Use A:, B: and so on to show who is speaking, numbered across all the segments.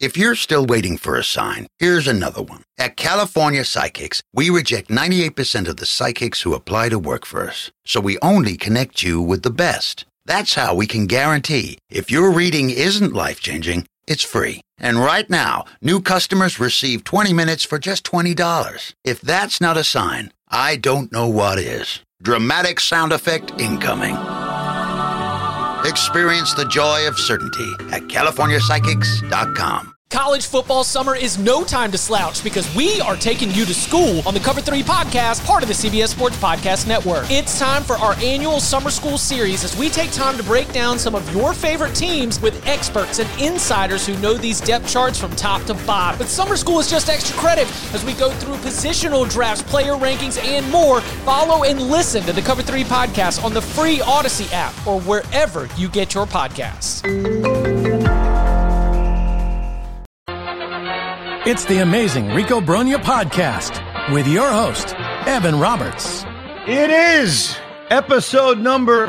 A: If you're still waiting for a sign, here's another one. At California Psychics, we reject 98% of the psychics who apply to work for us. So we only connect you with the best. That's how we can guarantee if your reading isn't life-changing, it's free. And right now, new customers receive 20 minutes for just $20. If that's not a sign, I don't know what is. Dramatic sound effect incoming. Experience the joy of certainty at CaliforniaPsychics.com.
B: College football summer is no time to slouch because we are taking you to school on the Cover 3 podcast, part of the CBS Sports Podcast Network. It's time for our annual summer school series as we take time to break down some of your favorite teams with experts and insiders who know these depth charts from top to bottom. But summer school is just extra credit as we go through positional drafts, player rankings, and more. Follow and listen to the Cover 3 podcast on the free Odyssey app or wherever you get your podcasts.
C: It's the amazing Rico Brogna podcast with your host, Evan Roberts.
D: It is episode number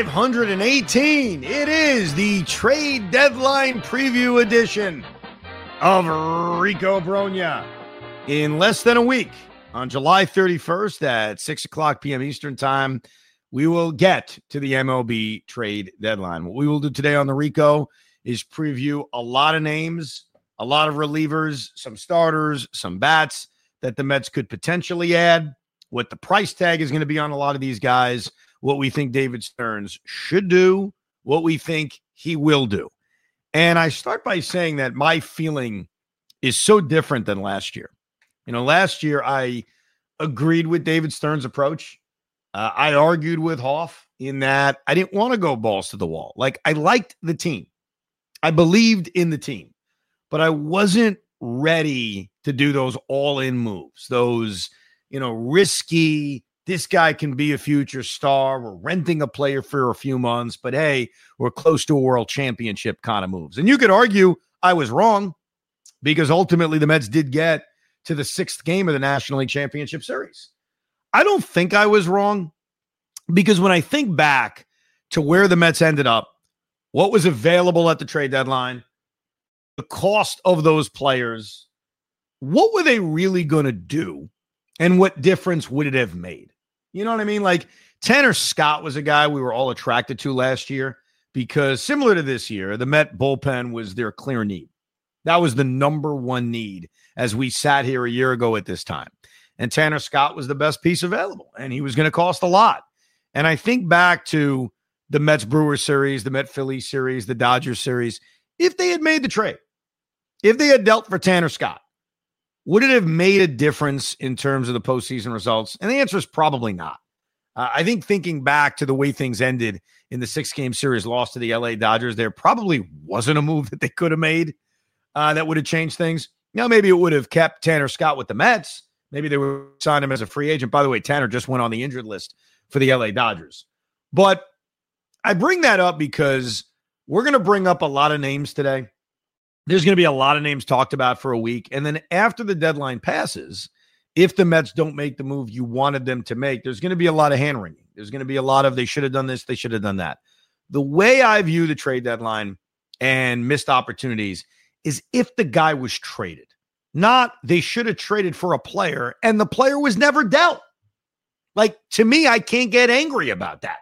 D: 518. It is the trade deadline preview edition of Rico Brogna. In less than a week, on July 31st at 6 o'clock p.m. Eastern time, we will get to the MLB trade deadline. What we will do today on the Rico is preview a lot of names, a lot of relievers, some starters, some bats that the Mets could potentially add, what the price tag is going to be on a lot of these guys, what we think David Stearns should do, what we think he will do. And I start by saying that my feeling is so different than last year. You know, last year I agreed with David Stearns' approach. I argued with Hoff in that I didn't want to go balls to the wall. Like, I liked the team. I believed in the team. But I wasn't ready to do those all-in moves, those, risky, this guy can be a future star, we're renting a player for a few months, but hey, we're close to a world championship kind of moves. And you could argue I was wrong because ultimately the Mets did get to the 6th game of the National League Championship Series. I don't think I was wrong because when I think back to where the Mets ended up, what was available at the trade deadline, the cost of those players, what were they really going to do? And what difference would it have made? You know what I mean? Like, Tanner Scott was a guy we were all attracted to last year because similar to this year, the Met bullpen was their clear need. That was the number one need as we sat here a year ago at this time. And Tanner Scott was the best piece available, and he was going to cost a lot. And I think back to the Mets Brewers series, the Met Phillies series, the Dodgers series. If they had made the trade, if they had dealt for Tanner Scott, would it have made a difference in terms of the postseason results? And the answer is probably not. I think thinking back to the way things ended in the 6-game series loss to the LA Dodgers, there probably wasn't a move that they could have made that would have changed things. Now, maybe it would have kept Tanner Scott with the Mets. Maybe they would sign him as a free agent. By the way, Tanner just went on the injured list for the LA Dodgers. But I bring that up because we're going to bring up a lot of names today. There's going to be a lot of names talked about for a week. And then after the deadline passes, if the Mets don't make the move you wanted them to make, there's going to be a lot of hand-wringing. There's going to be a lot of they should have done this, they should have done that. The way I view the trade deadline and missed opportunities is if the guy was traded, not they should have traded for a player and the player was never dealt. Like, to me, I can't get angry about that.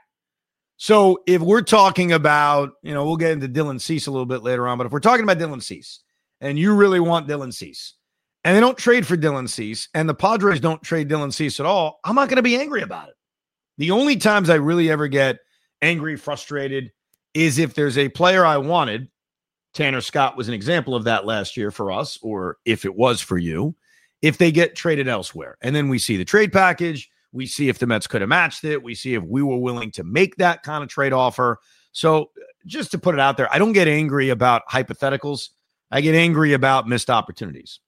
D: So if we're talking about, we'll get into Dylan Cease a little bit later on, but if we're talking about Dylan Cease and you really want Dylan Cease and they don't trade for Dylan Cease and the Padres don't trade Dylan Cease at all, I'm not going to be angry about it. The only times I really ever get angry, frustrated is if there's a player I wanted. Tanner Scott was an example of that last year for us, or if it was for you, if they get traded elsewhere. And then we see the trade package. We see if the Mets could have matched it. We see if we were willing to make that kind of trade offer. So just to put it out there, I don't get angry about hypotheticals. I get angry about missed opportunities.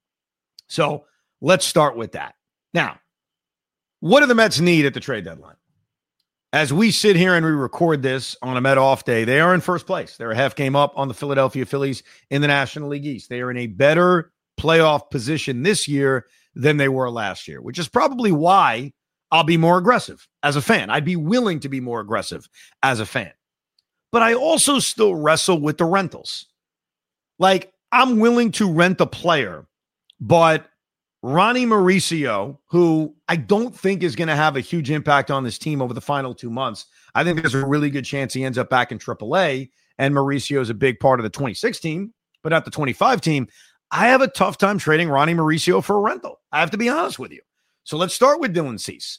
D: So let's start with that. Now, what do the Mets need at the trade deadline? As we sit here and we record this on a Met off day, they are in first place. They're a half game up on the Philadelphia Phillies in the National League East. They are in a better playoff position this year than they were last year, which is probably why I'll be more aggressive as a fan. I'd be willing to be more aggressive as a fan. But I also still wrestle with the rentals. Like, I'm willing to rent a player, but Ronnie Mauricio, who I don't think is going to have a huge impact on this team over the final 2 months. I think there's a really good chance he ends up back in AAA, and Mauricio is a big part of the 26 team, but not the 25 team. I have a tough time trading Ronnie Mauricio for a rental. I have to be honest with you. So let's start with Dylan Cease.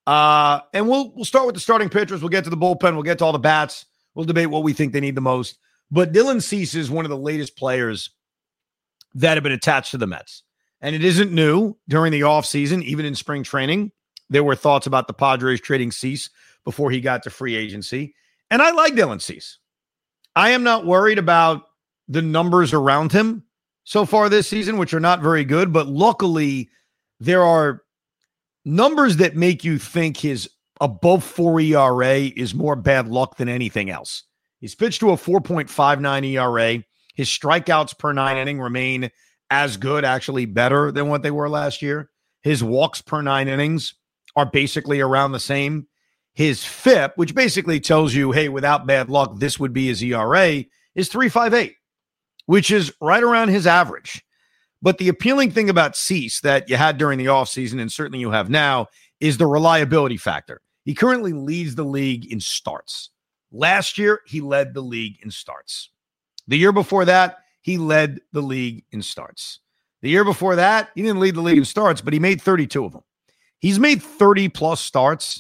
D: And we'll start with the starting pitchers. We'll get to the bullpen. We'll get to all the bats. We'll debate what we think they need the most. But Dylan Cease is one of the latest players that have been attached to the Mets. And it isn't new. During the offseason, even in spring training, there were thoughts about the Padres trading Cease before he got to free agency. And I like Dylan Cease. I am not worried about the numbers around him so far this season, which are not very good. But luckily, there are numbers that make you think his above 4 ERA is more bad luck than anything else. He's pitched to a 4.59 ERA. His strikeouts per 9 inning remain as good, actually better than what they were last year. His walks per 9 innings are basically around the same. His FIP, which basically tells you, hey, without bad luck, this would be his ERA, is 3.58, which is right around his average. But the appealing thing about Cease that you had during the offseason, and certainly you have now, is the reliability factor. He currently leads the league in starts. Last year, he led the league in starts. The year before that, he led the league in starts. The year before that, he didn't lead the league in starts, but he made 32 of them. He's made 30-plus starts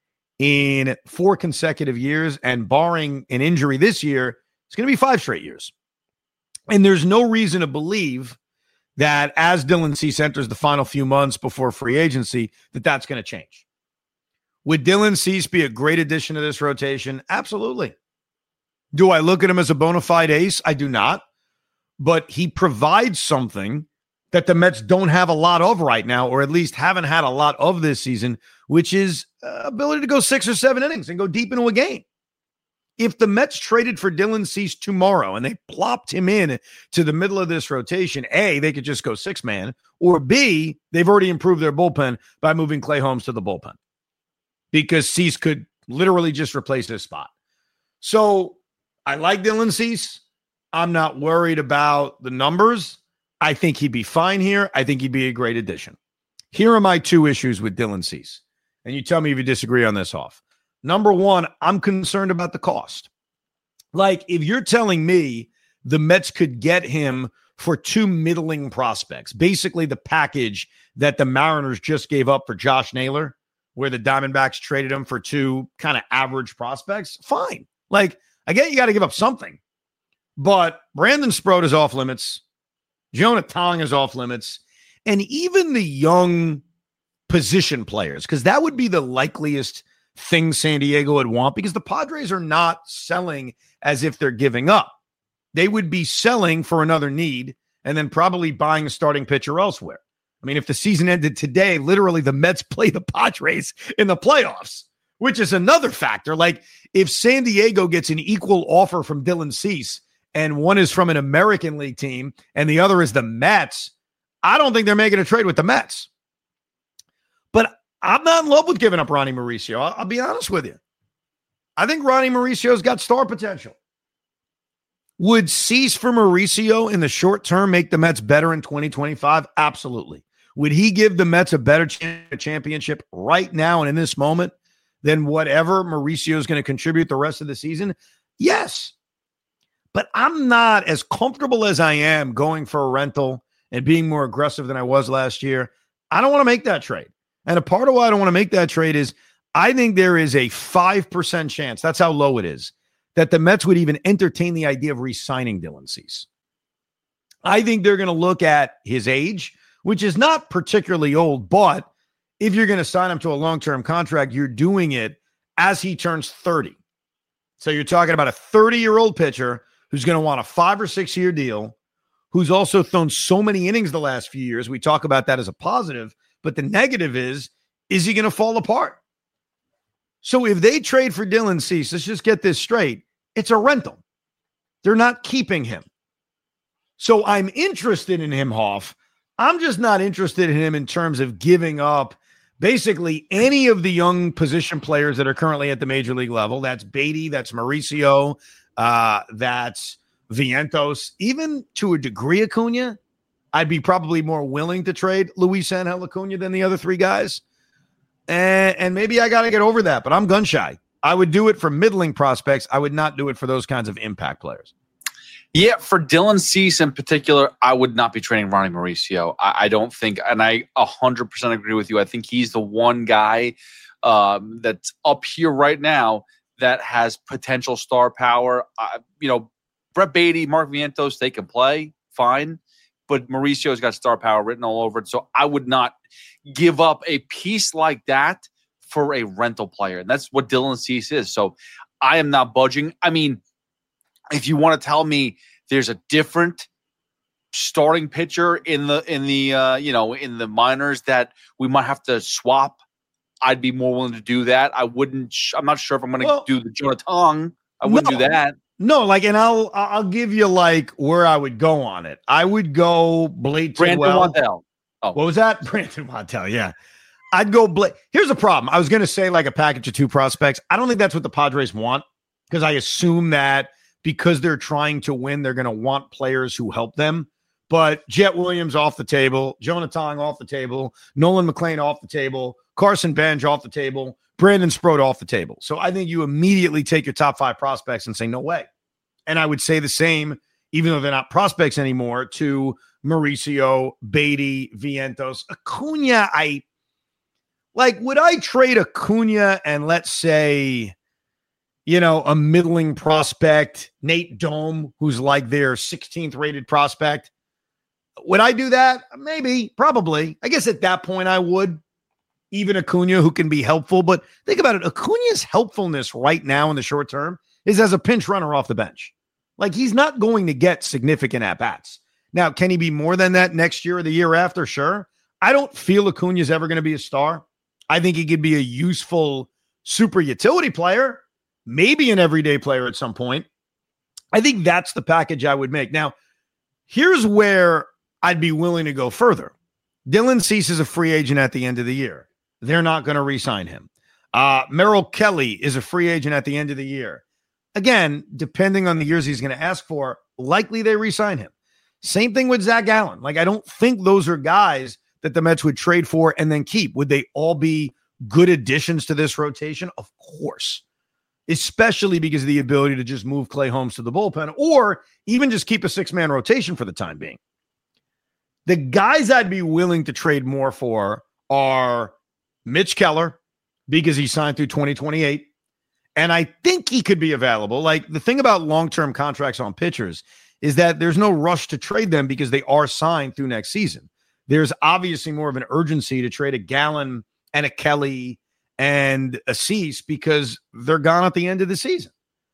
D: in 4 consecutive years, and barring an injury this year, it's going to be 5 straight years. And there's no reason to believe that as Dylan Cease enters the final few months before free agency, that's going to change. Would Dylan Cease be a great addition to this rotation? Absolutely. Do I look at him as a bona fide ace? I do not. But he provides something that the Mets don't have a lot of right now, or at least haven't had a lot of this season, which is ability to go 6 or 7 innings and go deep into a game. If the Mets traded for Dylan Cease tomorrow and they plopped him in to the middle of this rotation, A, they could just go 6-man, or B, they've already improved their bullpen by moving Clay Holmes to the bullpen because Cease could literally just replace his spot. So I like Dylan Cease. I'm not worried about the numbers. I think he'd be fine here. I think he'd be a great addition. Here are my 2 issues with Dylan Cease. And you tell me if you disagree on this off. Number 1, I'm concerned about the cost. Like, if you're telling me the Mets could get him for 2 middling prospects, basically the package that the Mariners just gave up for Josh Naylor, where the Diamondbacks traded him for 2 kind of average prospects, fine. Like, I get you got to give up something. But Brandon Sproat is off limits. Jonah Tong is off limits. And even the young position players, because that would be the likeliest thing San Diego would want, because the Padres are not selling as if they're giving up. They would be selling for another need and then probably buying a starting pitcher elsewhere. I mean, if the season ended today, literally the Mets play the Padres in the playoffs, which is another factor. Like, if San Diego gets an equal offer from Dylan Cease and one is from an American League team and the other is the Mets, I don't think they're making a trade with the Mets. But I'm not in love with giving up Ronnie Mauricio. I'll be honest with you. I think Ronnie Mauricio's got star potential. Would Cease for Mauricio in the short term make the Mets better in 2025? Absolutely. Would he give the Mets a better championship right now and in this moment than whatever Mauricio is going to contribute the rest of the season? Yes. But I'm not as comfortable as I am going for a rental and being more aggressive than I was last year. I don't want to make that trade. And a part of why I don't want to make that trade is I think there is a 5% chance, that's how low it is, that the Mets would even entertain the idea of re-signing Dylan Cease. I think they're going to look at his age, which is not particularly old, but if you're going to sign him to a long-term contract, you're doing it as he turns 30. So you're talking about a 30-year-old pitcher who's going to want a 5 or 6 year deal, who's also thrown so many innings the last few years. We talk about that as a positive, but the negative is he going to fall apart? So if they trade for Dylan Cease, let's just get this straight, it's a rental. They're not keeping him. So I'm interested in him, Hoff. I'm just not interested in him in terms of giving up basically any of the young position players that are currently at the major league level. That's Beatty, that's Mauricio, that's Vientos, even to a degree Acuna, I'd be probably more willing to trade Luis Angel Acuna than the other three guys. And maybe I got to get over that, but I'm gun shy. I would do it for middling prospects. I would not do it for those kinds of impact players.
E: Yeah, for Dylan Cease in particular, I would not be trading Ronnie Mauricio. I don't think, and I 100% agree with you. I think he's the one guy that's up here right now that has potential star power. Brett Baty, Mark Vientos, they can play fine, but Mauricio's got star power written all over it. So I would not give up a piece like that for a rental player. And that's what Dylan Cease is. So I am not budging. I mean, if you want to tell me there's a different starting pitcher in the minors that we might have to swap, I'd be more willing to do that. I'm not sure if I'm going to do the Jonah Tong. I wouldn't do that.
D: No, and I'll give you where I would go on it. I would go Blade
E: Brandon Waddell.
D: Oh. What was that? Brandon Waddell, yeah. I'd go Blade. Here's the problem. I was going to say a package of two prospects. I don't think that's what the Padres want, because I assume that because they're trying to win, they're going to want players who help them. But Jet Williams off the table, Jonah Tong off the table, Nolan McLean off the table, Carson Bench off the table, Brandon Sproat off the table. So I think you immediately take your top five prospects and say, no way. And I would say the same, even though they're not prospects anymore, to Mauricio, Baty, Vientos. Acuna, would I trade Acuna and let's say, a middling prospect, Nate Dome, who's their 16th rated prospect? Would I do that? Maybe, probably. I guess at that point I would. Even Acuna, who can be helpful. But think about it. Acuna's helpfulness right now in the short term is as a pinch runner off the bench. He's not going to get significant at-bats. Now, can he be more than that next year or the year after? Sure. I don't feel Acuna's ever going to be a star. I think he could be a useful super utility player, maybe an everyday player at some point. I think that's the package I would make. Now, here's where I'd be willing to go further. Dylan Cease is a free agent at the end of the year. They're not going to re-sign him. Merrill Kelly is a free agent at the end of the year. Again, depending on the years he's going to ask for, likely they re-sign him. Same thing with Zach Allen. I don't think those are guys that the Mets would trade for and then keep. Would they all be good additions to this rotation? Of course. Especially because of the ability to just move Clay Holmes to the bullpen or even just keep a six-man rotation for the time being. The guys I'd be willing to trade more for are Mitch Keller, because he signed through 2028. And I think he could be available. The thing about long-term contracts on pitchers is that there's no rush to trade them because they are signed through next season. There's obviously more of an urgency to trade a Gallen and a Kelly and a Cease because they're gone at the end of the season.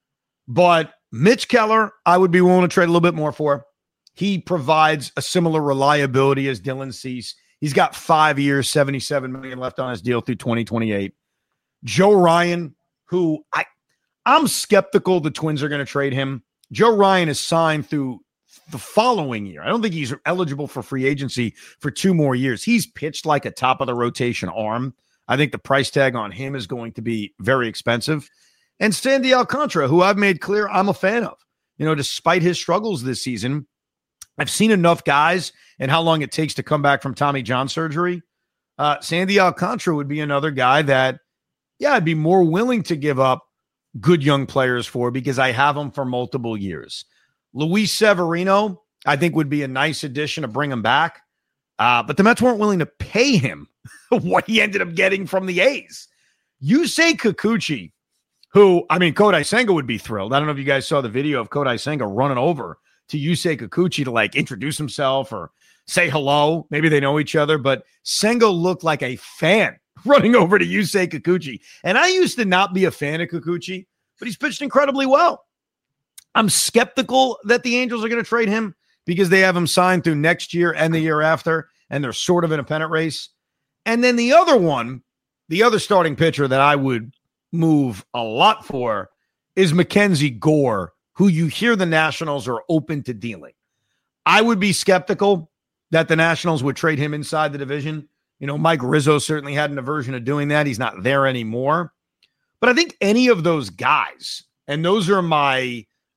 D: But Mitch Keller, I would be willing to trade a little bit more for. He provides a similar reliability as Dylan Cease. He's got 5 years, $77 million left on his deal through 2028. Joe Ryan, who I'm skeptical the Twins are going to trade him. Joe Ryan is signed through the following year. I don't think he's eligible for free agency for 2 more years. He's pitched like a top of the rotation arm. I think the price tag on him is going to be very expensive. And Sandy Alcantara, who I've made clear I'm a fan of. Despite his struggles this season, I've seen enough guys and how long it takes to come back from Tommy John surgery. Sandy Alcantara would be another guy that, I'd be more willing to give up good young players for because I have them for multiple years. Luis Severino, I think, would be a nice addition to bring him back. But the Mets weren't willing to pay him what he ended up getting from the A's. Yusei Kikuchi, who, Kodai Senga would be thrilled. I don't know if you guys saw the video of Kodai Senga running over to Yusei Kikuchi to introduce himself or say hello. Maybe they know each other, but Senga looked like a fan running over to Yusei Kikuchi. And I used to not be a fan of Kikuchi, but he's pitched incredibly well. I'm skeptical that the Angels are going to trade him because they have him signed through next year and the year after, and they're sort of in a pennant race. And then the other starting pitcher that I would move a lot for is Mackenzie Gore, who you hear the Nationals are open to dealing. I would be skeptical that the Nationals would trade him inside the division. Mike Rizzo certainly had an aversion to doing that. He's not there anymore. But I think any of those guys, and those are my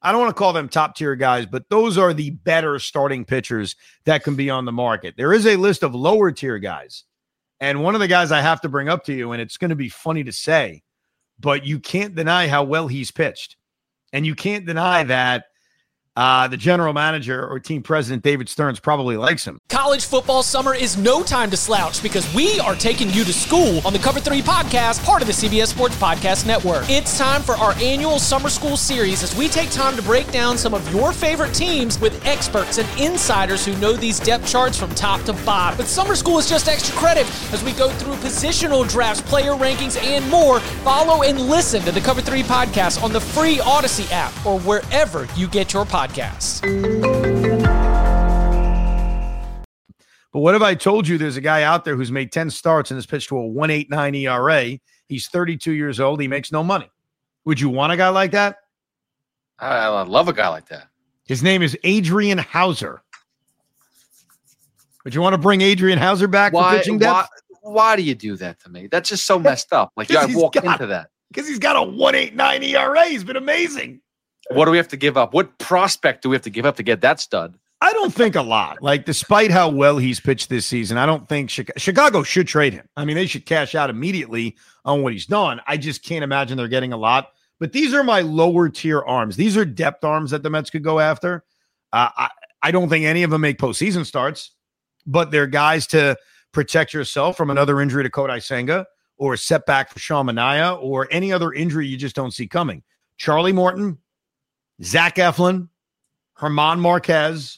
D: I don't want to call them top tier guys, but those are the better starting pitchers that can be on the market. There is a list of lower tier guys. And one of the guys I have to bring up to you, and it's going to be funny to say, but you can't deny how well he's pitched. And you can't deny that the general manager or team president, David Stearns, probably likes him.
B: College football summer is no time to slouch because we are taking you to school on the Cover 3 podcast, part of the CBS Sports Podcast Network. It's time for our annual summer school series as we take time to break down some of your favorite teams with experts and insiders who know these depth charts from top to bottom. But summer school is just extra credit as we go through positional drafts, player rankings, and more. Follow and listen to the Cover 3 podcast on the free Odyssey app or wherever you get your podcasts.
D: But what if I told you there's a guy out there who's made 10 starts and has pitched to a 1.89 ERA? He's 32 years old. He makes no money. Would you want a guy like that?
E: I love a guy like that.
D: His name is Adrian Hauser. Would you want to bring Adrian Hauser back for pitching depth?
E: Why do you do that to me? That's just so messed up. Like, you got to walk into that.
D: Because he's got a 1.89 ERA. He's been amazing.
E: What do we have to give up? What prospect do we have to give up to get that stud?
D: I don't think a lot. Like, despite how well he's pitched this season, I don't think Chicago should trade him. I mean, they should cash out immediately on what he's done. I just can't imagine they're getting a lot. But these are my lower tier arms. These are depth arms that the Mets could go after. I don't think any of them make postseason starts, but they're guys to protect yourself from another injury to Kodai Senga or a setback for Sean Manaea or any other injury you just don't see coming. Charlie Morton, Zach Eflin, Herman Marquez,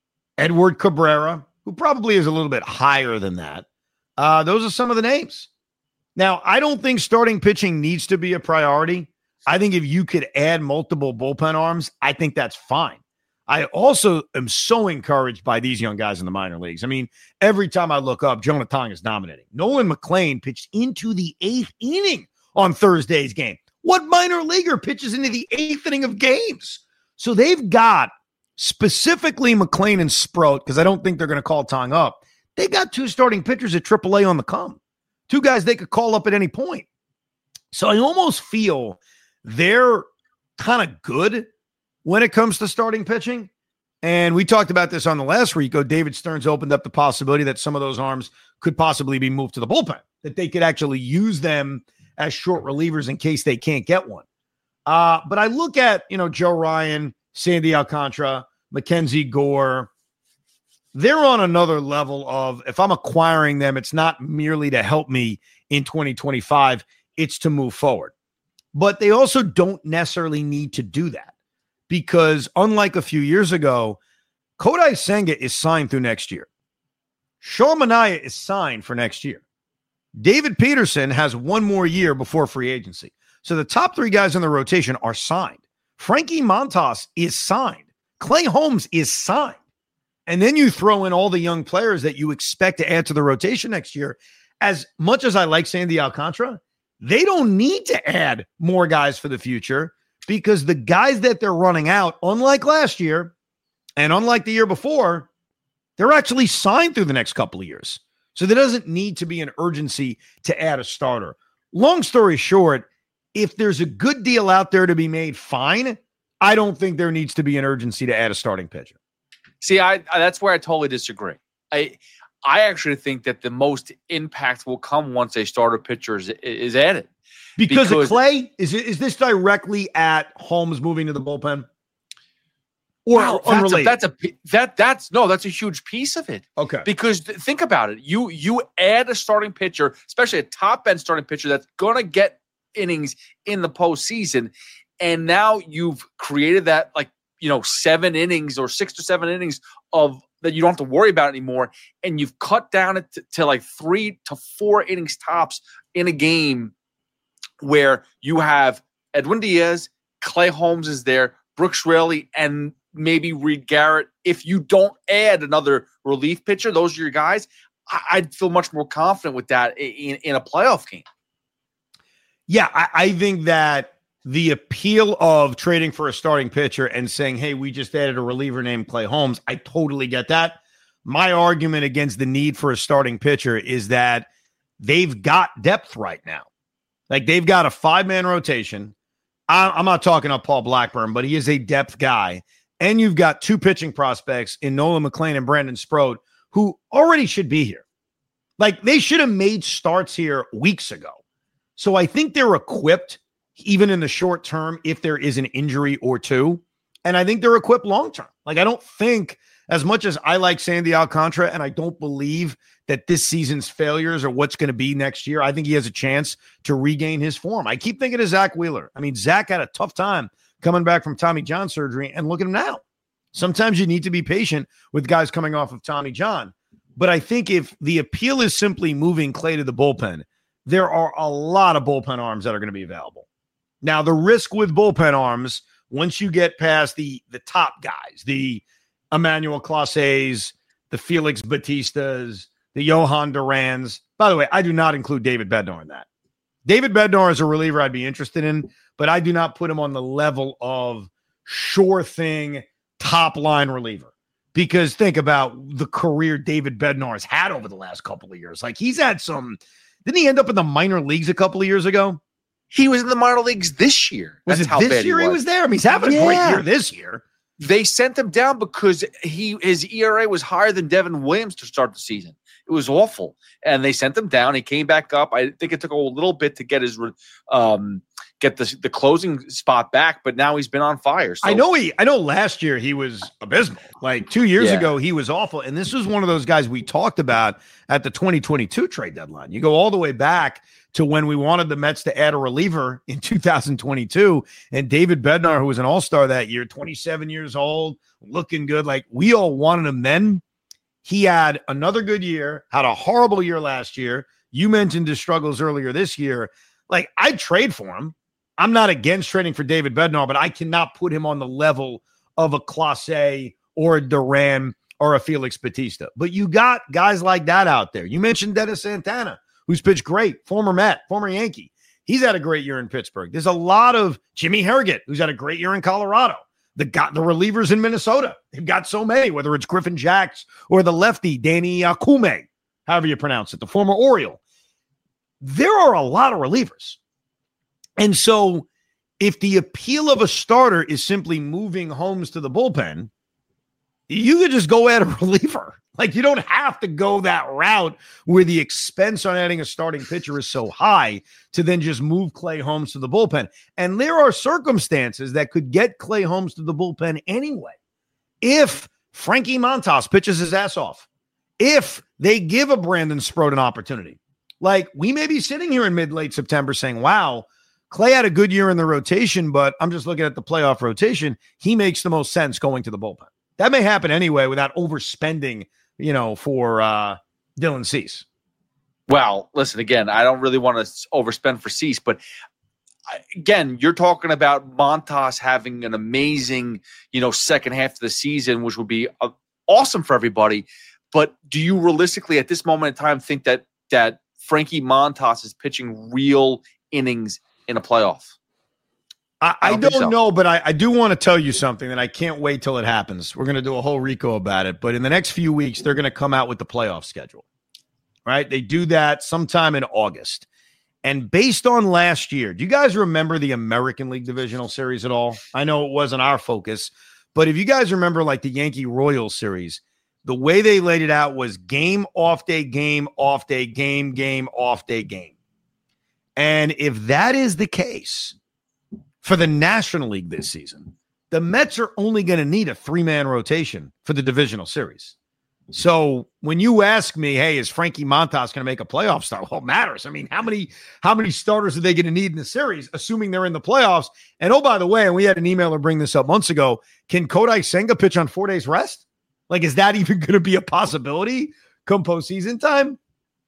D: Edward Cabrera, who probably is a little bit higher than that. Those are some of the names. Now, I don't think starting pitching needs to be a priority. I think if you could add multiple bullpen arms, I think that's fine. I also am so encouraged by these young guys in the minor leagues. I mean, every time I look up, Jonah Tong is dominating. Nolan McLean pitched into the 8th inning on Thursday's game. What minor leaguer pitches into the 8th inning of games? So they've got specifically McLean and Sproat, because I don't think they're going to call Tong up. They got 2 starting pitchers at AAA on the come. 2 guys they could call up at any point. So I almost feel they're kind of good when it comes to starting pitching. And we talked about this on the last Rico. David Stearns opened up the possibility that some of those arms could possibly be moved to the bullpen, that they could actually use them as short relievers in case they can't get one. But I look at, Joe Ryan, Sandy Alcantara, Mackenzie Gore. They're on another level of, if I'm acquiring them, it's not merely to help me in 2025, it's to move forward. But they also don't necessarily need to do that because unlike a few years ago, Kodai Senga is signed through next year. Sean Manaea is signed for next year. David Peterson has 1 more year before free agency. So the top 3 guys in the rotation are signed. Frankie Montas is signed. Clay Holmes is signed. And then you throw in all the young players that you expect to add to the rotation next year. As much as I like Sandy Alcantara, they don't need to add more guys for the future because the guys that they're running out, unlike last year and unlike the year before, they're actually signed through the next couple of years. So there doesn't need to be an urgency to add a starter. Long story short, if there's a good deal out there to be made, fine. I don't think there needs to be an urgency to add a starting pitcher.
E: See, that's where I totally disagree. I actually think that the most impact will come once a starter pitcher is added.
D: Because of Clay? Is this directly at Holmes moving to the bullpen? Or unrelated? That's a huge piece of it. Okay. Because
E: think about it. You add a starting pitcher, especially a top-end starting pitcher that's going to get innings in the postseason, and now you've created that 7 innings or 6 to 7 innings of that you don't have to worry about anymore, and you've cut down it to 3 to 4 innings tops in a game where you have Edwin Diaz, Clay Holmes is there, Brooks Raley, and maybe Reed Garrett. If you don't add another relief pitcher, those are your guys. I'd feel much more confident with that in a playoff game.
D: Yeah, I think that the appeal of trading for a starting pitcher and saying, hey, we just added a reliever named Clay Holmes, I totally get that. My argument against the need for a starting pitcher is that they've got depth right now. They've got a 5-man rotation. I'm not talking up Paul Blackburn, but he is a depth guy. And you've got two pitching prospects in Nolan McLean and Brandon Sproat, who already should be here. Like, they should have made starts here weeks ago. So I think they're equipped, even in the short term, if there is an injury or two. And I think they're equipped long term. Like, I don't think, as much as I like Sandy Alcantara, and I don't believe that this season's failures are what's going to be next year, I think he has a chance to regain his form. I keep thinking of Zach Wheeler. I mean, Zach had a tough time coming back from Tommy John surgery, and look at him now. Sometimes you need to be patient with guys coming off of Tommy John. But I think if the appeal is simply moving Clay to the bullpen, there are a lot of bullpen arms that are going to be available. Now, the risk with bullpen arms, once you get past the top guys, the Emmanuel Clases, the Felix Batistas, the Johan Durans. By the way, I do not include David Bednar in that. David Bednar is a reliever I'd be interested in, but I do not put him on the level of sure thing, top line reliever. Because think about the career David Bednar has had over the last couple of years. Like, he's had some, didn't he end up in the minor leagues a couple of years ago?
E: He was in the minor leagues this year.
D: Was it this year he was there? I mean, he's having a great year this year.
E: They sent him down because his ERA was higher than Devin Williams to start the season. It was awful. And they sent him down. He came back up. I think it took a little bit to get his get the closing spot back, but now he's been on fire. So.
D: I know last year he was abysmal. Like 2 years ago, he was awful. And this was one of those guys we talked about at the 2022 trade deadline. You go all the way back to when we wanted the Mets to add a reliever in 2022. And David Bednar, who was an all-star that year, 27 years old, looking good. Like, we all wanted him then. He had another good year, had a horrible year last year. You mentioned his struggles earlier this year. Like, I'd trade for him. I'm not against trading for David Bednar, but I cannot put him on the level of a Clase or a Duran or a Felix Batista. But you got guys like that out there. You mentioned Dennis Santana, who's pitched great, former Met, former Yankee. He's had a great year in Pittsburgh. There's a lot of Jimmy Harrigan, who's had a great year in Colorado. The relievers in Minnesota. They've got so many, whether it's Griffin Jacks or the lefty, Danny Akume, however you pronounce it, the former Oriole. There are a lot of relievers. And so if the appeal of a starter is simply moving Holmes to the bullpen, you could just go add a reliever. Like, you don't have to go that route where the expense on adding a starting pitcher is so high to then just move Clay Holmes to the bullpen. And there are circumstances that could get Clay Holmes to the bullpen anyway. If Frankie Montas pitches his ass off, if they give a Brandon Sproat an opportunity, like, we may be sitting here in mid-late September saying, wow, Clay had a good year in the rotation, but I'm just looking at the playoff rotation. He makes the most sense going to the bullpen. That may happen anyway without overspending, for Dylan Cease.
E: Well, listen, again, I don't really want to overspend for Cease, but again, you're talking about Montas having an amazing, second half of the season, which would be awesome for everybody. But do you realistically at this moment in time think that Frankie Montas is pitching real innings in a playoff?
D: I don't know, but I do want to tell you something that I can't wait till it happens. We're going to do a whole Rico about it, but in the next few weeks, they're going to come out with the playoff schedule, right? They do that sometime in August. And based on last year, do you guys remember the American League Divisional Series at all? I know it wasn't our focus, but if you guys remember like the Yankee Royals series, the way they laid it out was game, off day, game, off day, game, off day, game. And if that is the case for the National League this season, the Mets are only going to need a 3-man rotation for the divisional series. So when you ask me, hey, is Frankie Montas going to make a playoff start? Well, it matters. I mean, how many starters are they going to need in the series, assuming they're in the playoffs? And oh, by the way, and we had an emailer bring this up months ago, can Kodai Senga pitch on 4 days rest? Like, is that even going to be a possibility come postseason time?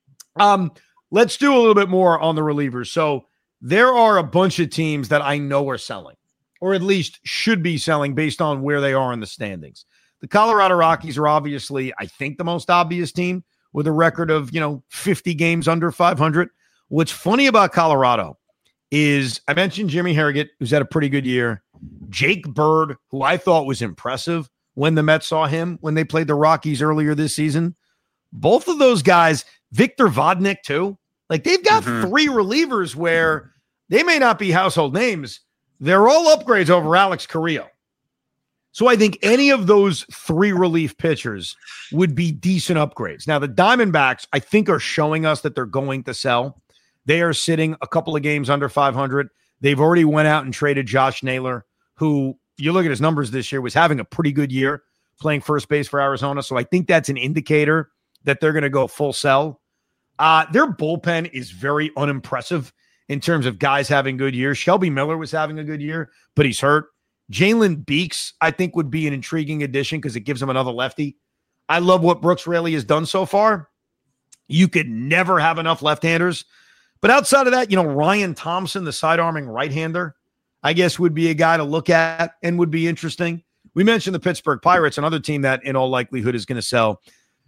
D: Let's do a little bit more on the relievers. So there are a bunch of teams that I know are selling, or at least should be selling based on where they are in the standings. The Colorado Rockies are obviously, I think, the most obvious team with a record of, 50 games under 500. What's funny about Colorado is I mentioned Jimmy Harrigan, who's had a pretty good year. Jake Bird, who I thought was impressive when the Mets saw him when they played the Rockies earlier this season. Both of those guys, Victor Vodnik too. Like, they've got three relievers where they may not be household names, They're all upgrades over Alex Carrillo. So I think any of those three relief pitchers would be decent upgrades. Now, the Diamondbacks, I think, are showing us that they're going to sell. They are sitting a couple of games under 500. They've already went out and traded Josh Naylor, who, you look at his numbers this year, was having a pretty good year playing first base for Arizona. So I think that's an indicator that they're going to go full sell. Their bullpen is very unimpressive in terms of guys having good years. Shelby Miller was having a good year, but he's hurt. Jalen Beeks, I think, would be an intriguing addition because it gives him another lefty. I love what Brooks Raley has done so far. You could never have enough left-handers. But outside of that, Ryan Thompson, the side-arming right-hander, I guess would be a guy to look at and would be interesting. We mentioned the Pittsburgh Pirates, another team that in all likelihood is going to sell.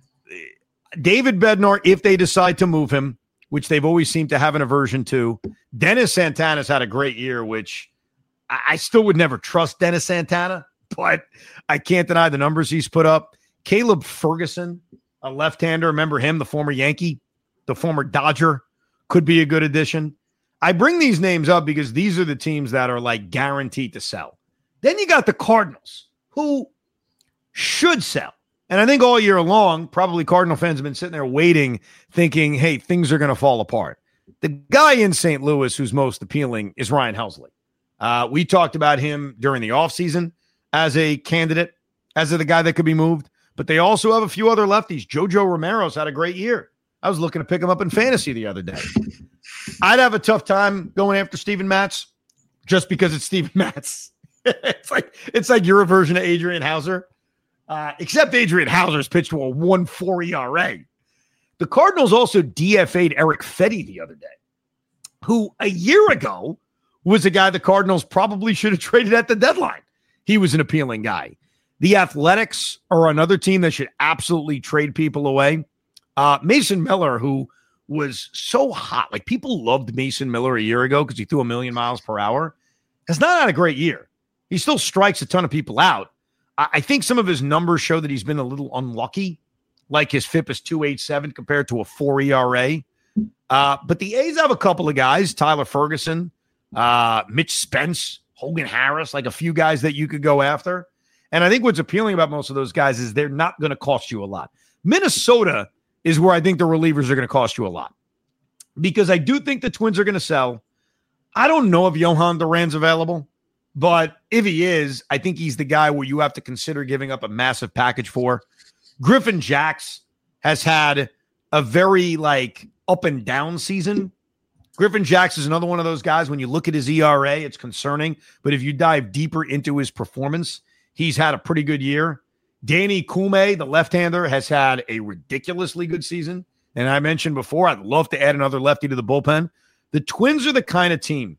D: David Bednar, if they decide to move him, which they've always seemed to have an aversion to. Dennis Santana's had a great year, which I still would never trust Dennis Santana, but I can't deny the numbers he's put up. Caleb Ferguson, a left-hander, remember him, the former Yankee, the former Dodger, could be a good addition. I bring these names up because these are the teams that are like guaranteed to sell. Then you got the Cardinals, who should sell. And I think all year long, probably Cardinal fans have been sitting there waiting, thinking, hey, things are going to fall apart. The guy in St. Louis who's most appealing is Ryan Helsley. We talked about him during the offseason as a candidate, as the guy that could be moved. But they also have a few other lefties. Jojo Romero's had a great year. I was looking to pick him up in fantasy the other day. I'd have a tough time going after Steven Matz just because it's Steven Matz. It's like your version of Adrian Hauser. Except Adrian Hauser's pitched to a 1.4 ERA. The Cardinals also DFA'd Eric Fetty the other day, who a year ago was a guy the Cardinals probably should have traded at the deadline. He was an appealing guy. The Athletics are another team that should absolutely trade people away. Mason Miller, who was so hot. Like, people loved Mason Miller a year ago because he threw 1 million miles per hour. Has not had a great year. He still strikes a ton of people out. I think some of his numbers show that he's been a little unlucky. Like his FIP is 2.87 compared to a 4 ERA. But the A's have a couple of guys, Tyler Ferguson, Mitch Spence, Hogan Harris, like a few guys that you could go after. And I think what's appealing about most of those guys is they're not going to cost you a lot. Minnesota is where I think the relievers are going to cost you a lot. Because I do think the Twins are going to sell. I don't know if Johan Duran's available, but if he is, I think he's the guy where you have to consider giving up a massive package for. Griffin Jax has had a very up and down season. Griffin Jax is another one of those guys. When you look at his ERA, it's concerning. But if you dive deeper into his performance, he's had a pretty good year. Danny Kume, the left-hander, has had a ridiculously good season. And I mentioned before, I'd love to add another lefty to the bullpen. The Twins are the kind of team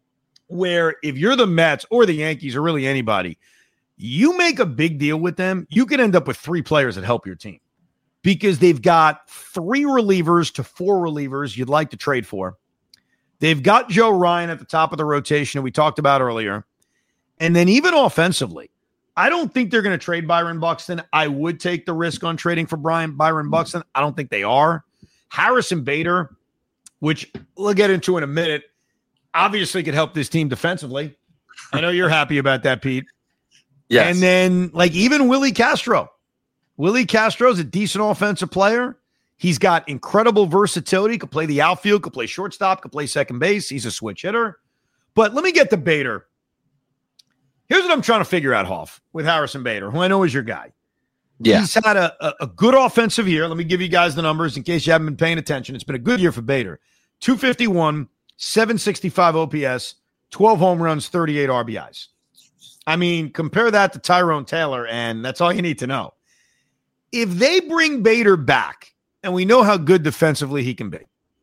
D: where if you're the Mets or the Yankees or really anybody, you make a big deal with them, you can end up with 3 players that help your team because they've got 3 relievers to 4 relievers you'd like to trade for. They've got Joe Ryan at the top of the rotation that we talked about earlier. And then even offensively, I don't think they're going to trade Byron Buxton. I would take the risk on trading for Byron Buxton. I don't think they are. Harrison Bader, which we'll get into in a minute, obviously could help this team defensively. I know you're happy about that, Pete.
E: Yes.
D: And then even Willie Castro. Willie Castro is a decent offensive player. He's got incredible versatility. Could play the outfield, could play shortstop, could play second base. He's a switch hitter. But let me get to Bader. Here's what I'm trying to figure out, Hoff, with Harrison Bader, who I know is your guy. Yeah. He's had a good offensive year. Let me give you guys the numbers in case you haven't been paying attention. It's been a good year for Bader. 251, 765 OPS, 12 home runs, 38 RBIs. I mean, compare that to Tyrone Taylor, and that's all you need to know. If they bring Bader back, and we know how good defensively he can be,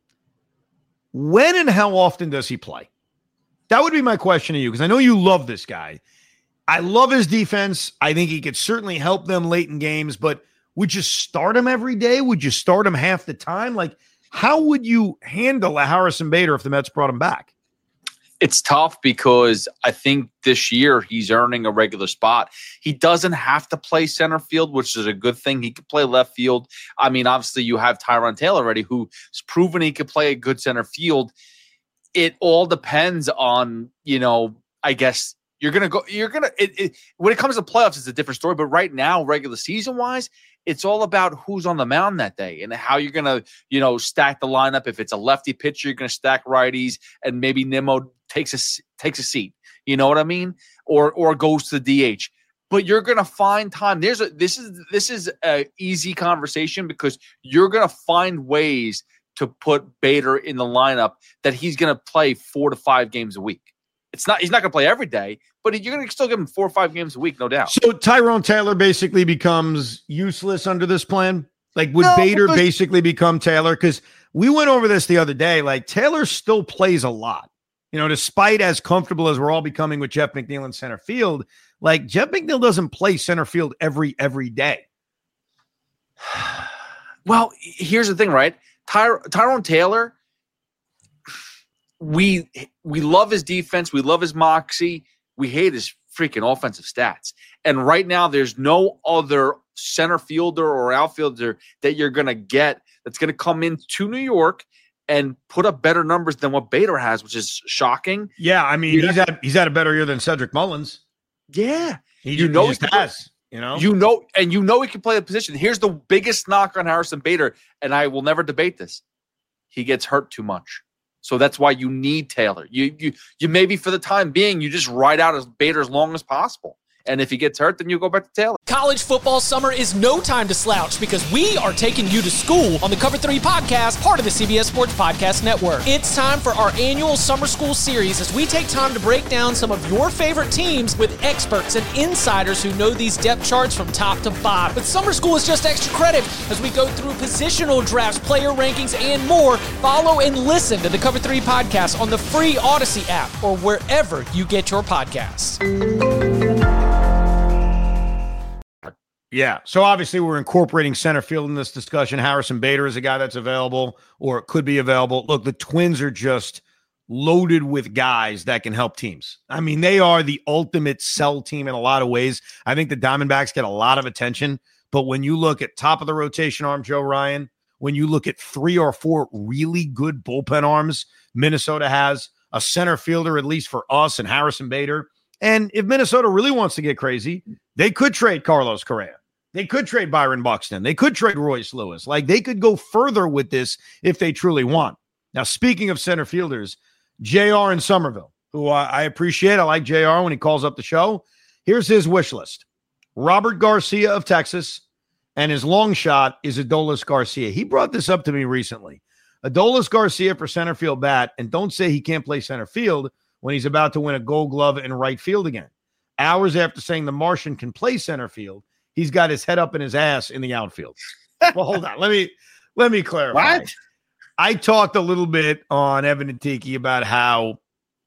D: when and how often does he play? That would be my question to you, because I know you love this guy. I love his defense. I think he could certainly help them late in games, but would you start him every day? Would you start him half the time? How would you handle a Harrison Bader if the Mets brought him back?
E: It's tough because I think this year he's earning a regular spot. He doesn't have to play center field, which is a good thing. He could play left field. I mean, obviously you have Tyrone Taylor already, who's proven he could play a good center field. It all depends on, I guess when it comes to playoffs, it's a different story. But right now, regular season wise, it's all about who's on the mound that day and how you're going to, stack the lineup. If it's a lefty pitcher, you're going to stack righties, and maybe Nimmo takes a seat. You know what I mean? Or goes to the DH. But you're going to find time. This is an easy conversation because you're going to find ways to put Bader in the lineup that he's going to play 4 to 5 games a week. He's not going to play every day, but you're going to still give him 4 or 5 games a week, no doubt.
D: So Tyrone Taylor basically becomes useless under this plan? Like, would Bader basically become Taylor? Because we went over this the other day. Like, Taylor still plays a lot. Despite as comfortable as we're all becoming with Jeff McNeil in center field, like, Jeff McNeil doesn't play center field every day.
E: Well, here's the thing, right? Tyrone Taylor, we love his defense. We love his moxie. We hate his freaking offensive stats. And right now, there's no other center fielder or outfielder that you're going to get that's going to come into New York and put up better numbers than what Bader has, which is shocking.
D: Yeah, I mean, he's had a better year than Cedric Mullins.
E: Yeah.
D: He just has. He can play the position.
E: Here's the biggest knock on Harrison Bader, and I will never debate this. He gets hurt too much. So that's why you need Taylor. You maybe for the time being, you just ride out as Bader as long as possible. And if he gets hurt, then you go back to Taylor.
B: College football summer is no time to slouch because we are taking you to school on the Cover 3 podcast, part of the CBS Sports Podcast Network. It's time for our annual summer school series as we take time to break down some of your favorite teams with experts and insiders who know these depth charts from top to bottom. But summer school is just extra credit as we go through positional drafts, player rankings, and more. Follow and listen to the Cover 3 podcast on the free Odyssey app or wherever you get your podcasts.
D: Yeah, so obviously we're incorporating center field in this discussion. Harrison Bader is a guy that's available or could be available. Look, the Twins are just loaded with guys that can help teams. I mean, they are the ultimate sell team in a lot of ways. I think the Diamondbacks get a lot of attention, but when you look at top of the rotation arm, Joe Ryan, when you look at 3 or 4 really good bullpen arms, Minnesota has a center fielder, at least for us, and Harrison Bader. And if Minnesota really wants to get crazy, they could trade Carlos Correa. They could trade Byron Buxton. They could trade Royce Lewis. Like, they could go further with this if they truly want. Now, speaking of center fielders, JR in Somerville, who I appreciate. I like JR when he calls up the show. Here's his wish list. Robert Garcia of Texas, and his long shot is Adolis Garcia. He brought this up to me recently. Adolis Garcia for center field bat, and don't say he can't play center field when he's about to win a Gold Glove in right field again. Hours after saying the Martian can play center field, he's got his head up in his ass in the outfield. Well, hold on. Let me clarify.
E: What?
D: I talked a little bit on Evan and Tiki about how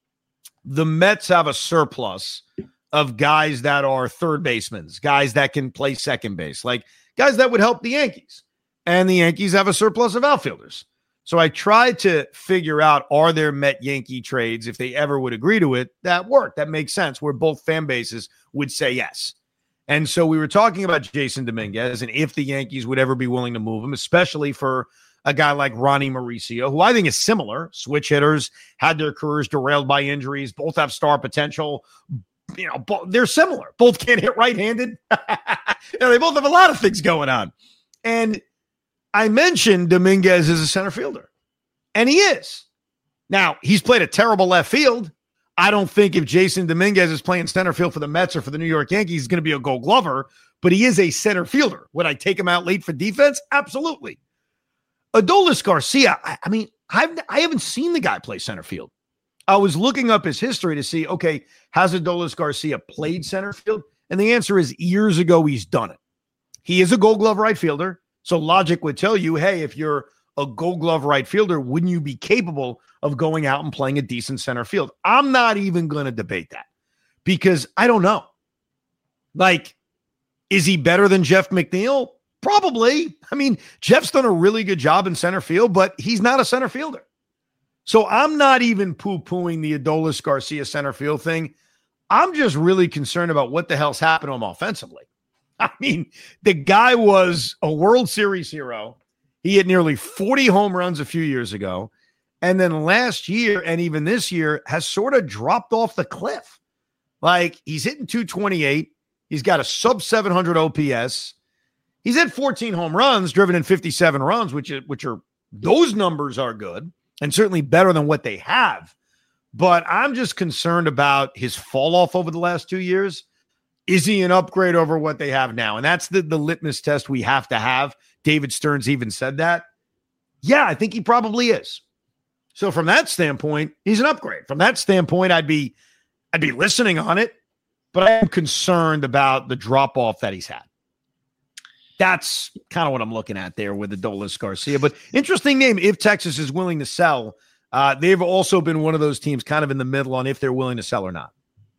D: the Mets have a surplus of guys that are third basemen, guys that can play second base, like guys that would help the Yankees. And the Yankees have a surplus of outfielders. So I tried to figure out, are there Met-Yankee trades, if they ever would agree to it, that work, that makes sense, where both fan bases would say yes. And so we were talking about Jason Dominguez and if the Yankees would ever be willing to move him, especially for a guy like Ronnie Mauricio, who I think is similar. Switch hitters, had their careers derailed by injuries, both have star potential. They're similar. Both can't hit right-handed. They both have a lot of things going on. And I mentioned Dominguez as a center fielder, and he is. Now, he's played a terrible left field. I don't think if Jason Dominguez is playing center field for the Mets or for the New York Yankees, he's going to be a Gold Glover, but he is a center fielder. Would I take him out late for defense? Absolutely. Adolis Garcia, I haven't seen the guy play center field. I was looking up his history to see, okay, has Adolis Garcia played center field? And the answer is years ago he's done it. He is a Gold Glove right fielder. So logic would tell you, hey, if you're a Gold Glove right fielder, wouldn't you be capable of going out and playing a decent center field? I'm not even going to debate that because I don't know. Like, is he better than Jeff McNeil? Probably. I mean, Jeff's done a really good job in center field, but he's not a center fielder. So I'm not even poo-pooing the Adolis Garcia center field thing. I'm just really concerned about what the hell's happened to him offensively. I mean, the guy was a World Series hero. He hit nearly 40 home runs a few years ago. And then last year, and even this year, has sort of dropped off the cliff. Like, he's hitting 228. He's got a sub 700 OPS. He's had 14 home runs, driven in 57 runs, which are those numbers are good and certainly better than what they have. But I'm just concerned about his fall off over the last 2 years. Is he an upgrade over what they have now? And that's the litmus test we have to have. David Stearns even said that. Yeah, I think he probably is. So from that standpoint, he's an upgrade. From that standpoint, I'd be listening on it, but I am concerned about the drop-off that he's had. That's kind of what I'm looking at there with Adolis Garcia. But interesting name, if Texas is willing to sell. They've also been one of those teams kind of in the middle on if they're willing to sell or not.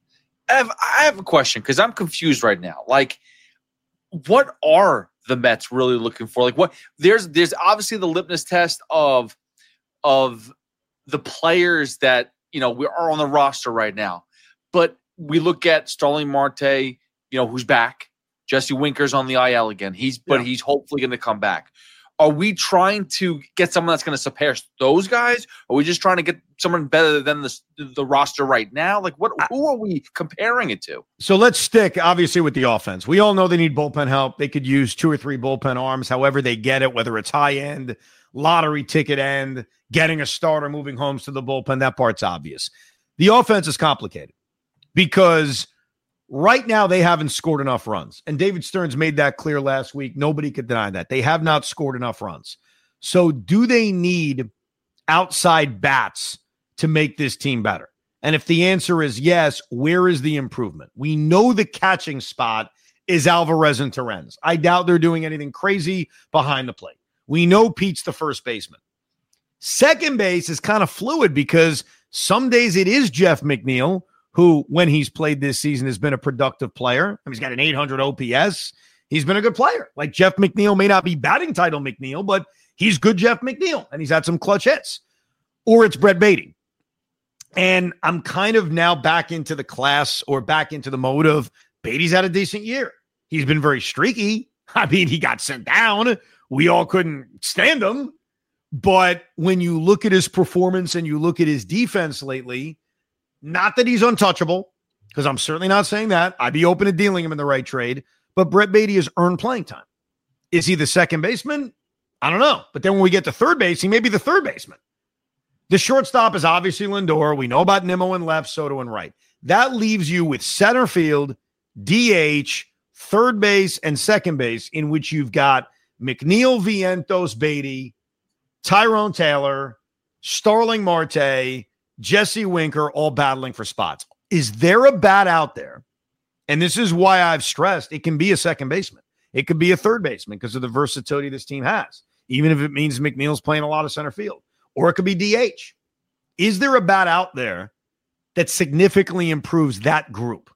E: I have a question because I'm confused right now. Like, what are the Mets really looking for? Like, what there's obviously the litmus test of the players that, we are on the roster right now. But we look at Starling Marte, who's back. Jesse Winker's on the IL again. He's hopefully going to come back. Are we trying to get someone that's going to surpass those guys? Or are we just trying to get someone better than the roster right now? Like, who are we comparing it to?
D: So let's stick, obviously, with the offense. We all know they need bullpen help. They could use 2 or 3 bullpen arms, however they get it, whether it's high end, lottery ticket end, getting a starter, moving homes to the bullpen. That part's obvious. The offense is complicated because right now, they haven't scored enough runs. And David Stearns made that clear last week. Nobody could deny that. They have not scored enough runs. So do they need outside bats to make this team better? And if the answer is yes, where is the improvement? We know the catching spot is Alvarez and Torrens. I doubt they're doing anything crazy behind the plate. We know Pete's the first baseman. Second base is kind of fluid because some days it is Jeff McNeil, who, when he's played this season, has been a productive player. He's got an 800 OPS. He's been a good player. Like, Jeff McNeil may not be batting title McNeil, but he's good Jeff McNeil, and he's had some clutch hits. Or it's Brett Baty. And I'm kind of now back into the class or back into the mode of Baty's had a decent year. He's been very streaky. I mean, he got sent down. We all couldn't stand him. But when you look at his performance and you look at his defense lately, not that he's untouchable, because I'm certainly not saying that. I'd be open to dealing him in the right trade. But Brett Baty has earned playing time. Is he the second baseman? I don't know. But then when we get to third base, he may be the third baseman. The shortstop is obviously Lindor. We know about Nimmo in left, Soto in right. That leaves you with center field, DH, third base, and second base, in which you've got McNeil, Vientos, Baty, Tyrone Taylor, Starling Marte, Jesse Winker, all battling for spots. Is there a bat out there? And this is why I've stressed it can be a second baseman. It could be a third baseman because of the versatility this team has, even if it means McNeil's playing a lot of center field. Or it could be DH. Is there a bat out there that significantly improves that group?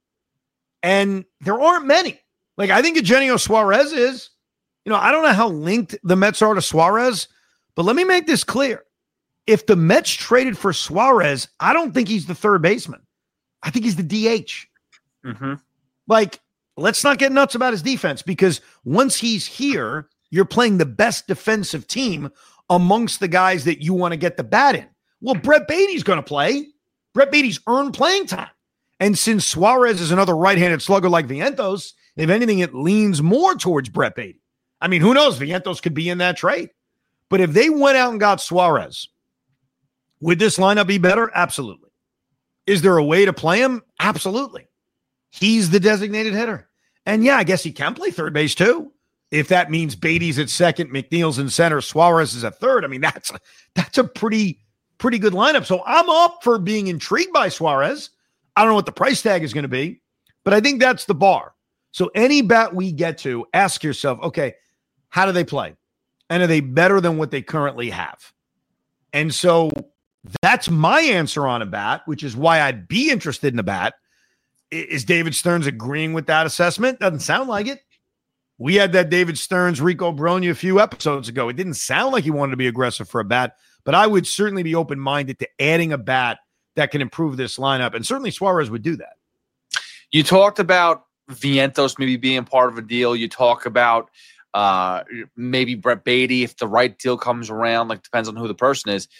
D: And there aren't many. Like, I think Eugenio Suarez is. I don't know how linked the Mets are to Suarez, but let me make this clear. If the Mets traded for Suarez, I don't think he's the third baseman. I think he's the DH.
E: Mm-hmm.
D: Like, let's not get nuts about his defense, because once he's here, you're playing the best defensive team amongst the guys that you want to get the bat in. Well, Brett Baty's going to play. Brett Baty's earned playing time. And since Suarez is another right-handed slugger like Vientos, if anything, it leans more towards Brett Baty. I mean, who knows? Vientos could be in that trade. But if they went out and got Suarez, would this lineup be better? Absolutely. Is there a way to play him? Absolutely. He's the designated hitter. And yeah, I guess he can play third base too. If that means Baty's at second, McNeil's in center, Suarez is at third. I mean, that's a pretty good lineup. So I'm up for being intrigued by Suarez. I don't know what the price tag is going to be, but I think that's the bar. So any bat we get to, ask yourself, okay, how do they play? And are they better than what they currently have? And so that's my answer on a bat, which is why I'd be interested in a bat. Is David Stearns agreeing with that assessment? Doesn't sound like it. We had that David Stearns, Rico Brogna a few episodes ago. It didn't sound like he wanted to be aggressive for a bat, but I would certainly be open-minded to adding a bat that can improve this lineup, and certainly Suarez would do that.
E: You talked about Vientos maybe being part of a deal. You talk about maybe Brett Baty if the right deal comes around, like depends on who the person is.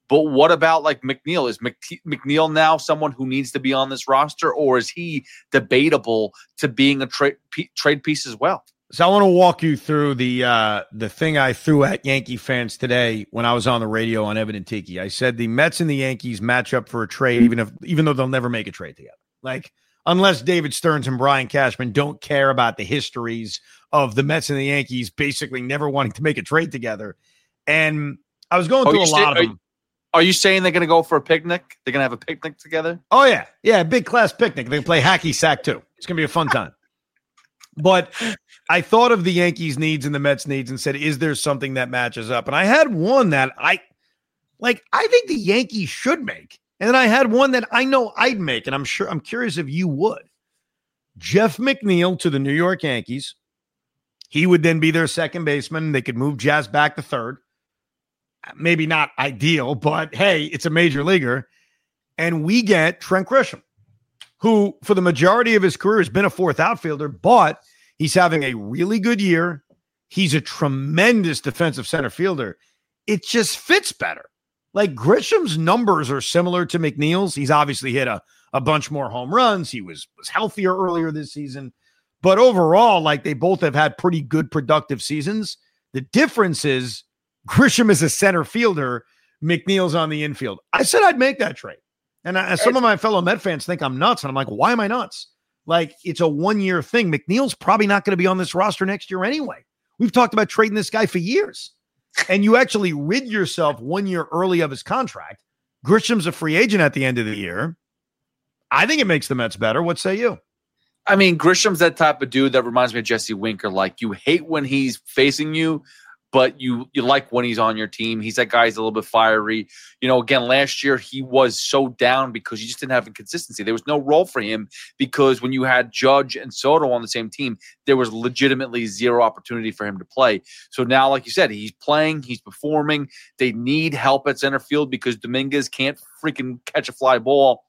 E: But what about like McNeil? Is McNeil now someone who needs to be on this roster, or is he debatable to being a trade piece as well?
D: So I want to walk you through the thing I threw at Yankee fans today when I was on the radio on Evan and Tiki. I said the Mets and the Yankees match up for a trade, even though they'll never make a trade together. Like, unless David Stearns and Brian Cashman don't care about the histories of the Mets and the Yankees basically never wanting to make a trade together. And I was going through a lot of them.
E: Are you saying they're going to go for a picnic? They're going to have a picnic together?
D: Oh, yeah. Yeah, big class picnic. They can play hacky sack, too. It's going to be a fun time. But I thought of the Yankees' needs and the Mets' needs and said, is there something that matches up? And I had one that I think the Yankees should make. And then I had one that I know I'd make, and I'm curious if you would. Jeff McNeil to the New York Yankees. He would then be their second baseman. They could move Jazz back to third. Maybe not ideal, but hey, it's a major leaguer. And we get Trent Grisham, who for the majority of his career has been a fourth outfielder, but he's having a really good year. He's a tremendous defensive center fielder. It just fits better. Like, Grisham's numbers are similar to McNeil's. He's obviously hit a bunch more home runs. He was healthier earlier this season. But overall, like, they both have had pretty good productive seasons. The difference is Grisham is a center fielder. McNeil's on the infield. I said I'd make that trade. And some of my fellow Met fans think I'm nuts. And I'm like, why am I nuts? Like, it's a one-year thing. McNeil's probably not going to be on this roster next year anyway. We've talked about trading this guy for years. And you actually rid yourself 1 year early of his contract. Grisham's a free agent at the end of the year. I think it makes the Mets better. What say you?
E: I mean, Grisham's that type of dude that reminds me of Jesse Winker. Like, you hate when he's facing you, but you like when he's on your team. He's that guy who's a little bit fiery. You know, again, last year he was so down because you just didn't have a consistency. There was no role for him because when you had Judge and Soto on the same team, there was legitimately zero opportunity for him to play. So now, like you said, he's playing, he's performing. They need help at center field because Dominguez can't freaking catch a fly ball.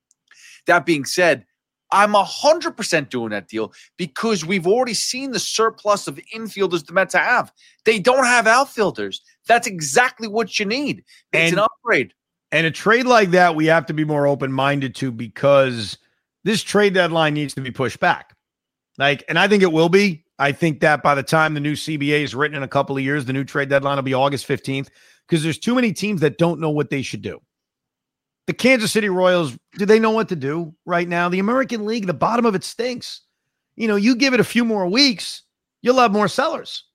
E: That being said, I'm 100% doing that deal because we've already seen the surplus of infielders the Mets have. They don't have outfielders. That's exactly what you need. It's an upgrade.
D: And a trade like that, we have to be more open-minded to because this trade deadline needs to be pushed back. And I think it will be. I think that by the time the new CBA is written in a couple of years, the new trade deadline will be August 15th because there's too many teams that don't know what they should do. The Kansas City Royals, do they know what to do right now? The American League, the bottom of it stinks. You know, you give it a few more weeks, you'll have more sellers.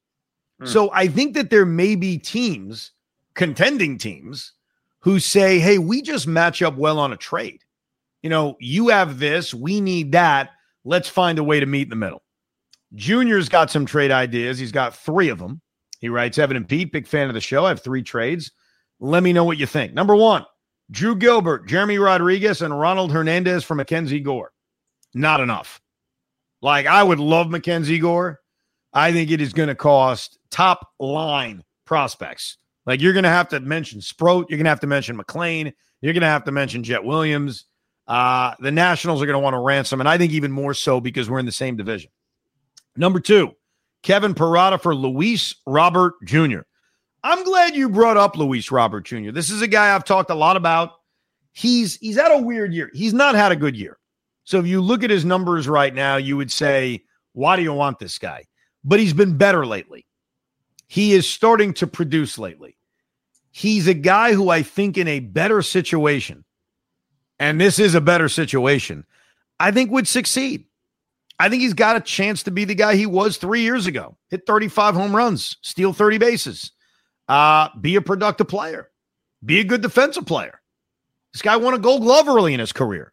D: So I think that there may be teams, contending teams, who say, hey, we just match up well on a trade. You know, you have this, we need that. Let's find a way to meet in the middle. Junior's got some trade ideas. He's got 3 of them. He writes, Evan and Pete, big fan of the show. I have 3 trades. Let me know what you think. Number 1. Drew Gilbert, Jeremy Rodriguez, and Ronald Hernandez for Mackenzie Gore. Not enough. Like, I would love Mackenzie Gore. I think it is going to cost top line prospects. Like, you're going to have to mention Sproat. You're going to have to mention McClain. You're going to have to mention Jet Williams. The Nationals are going to want to ransom, and I think even more so because we're in the same division. Number 2, Kevin Parada for Luis Robert Jr. I'm glad you brought up Luis Robert Jr. This is a guy I've talked a lot about. He's had a weird year. He's not had a good year. So if you look at his numbers right now, you would say, why do you want this guy? But he's been better lately. He is starting to produce lately. He's a guy who I think in a better situation, and this is a better situation, I think would succeed. I think he's got a chance to be the guy he was 3 years ago. Hit 35 home runs, steal 30 bases. Be a productive player. Be a good defensive player. This guy won a Gold Glove early in his career.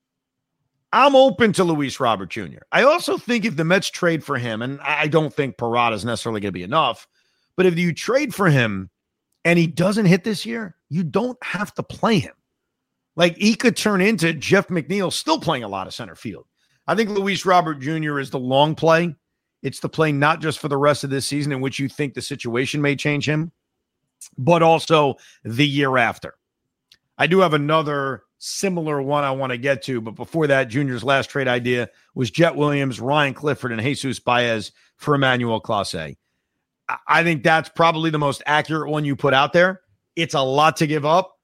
D: I'm open to Luis Robert Jr. I also think if the Mets trade for him, and I don't think Parada is necessarily going to be enough, but if you trade for him and he doesn't hit this year, you don't have to play him. Like, he could turn into Jeff McNeil still playing a lot of center field. I think Luis Robert Jr. is the long play. It's the play not just for the rest of this season in which you think the situation may change him, but also the year after. I do have another similar one I want to get to, but before that, Junior's last trade idea was Jet Williams, Ryan Clifford, and Jesus Baez for Emmanuel Clase. I think that's probably the most accurate one you put out there. It's a lot to give up,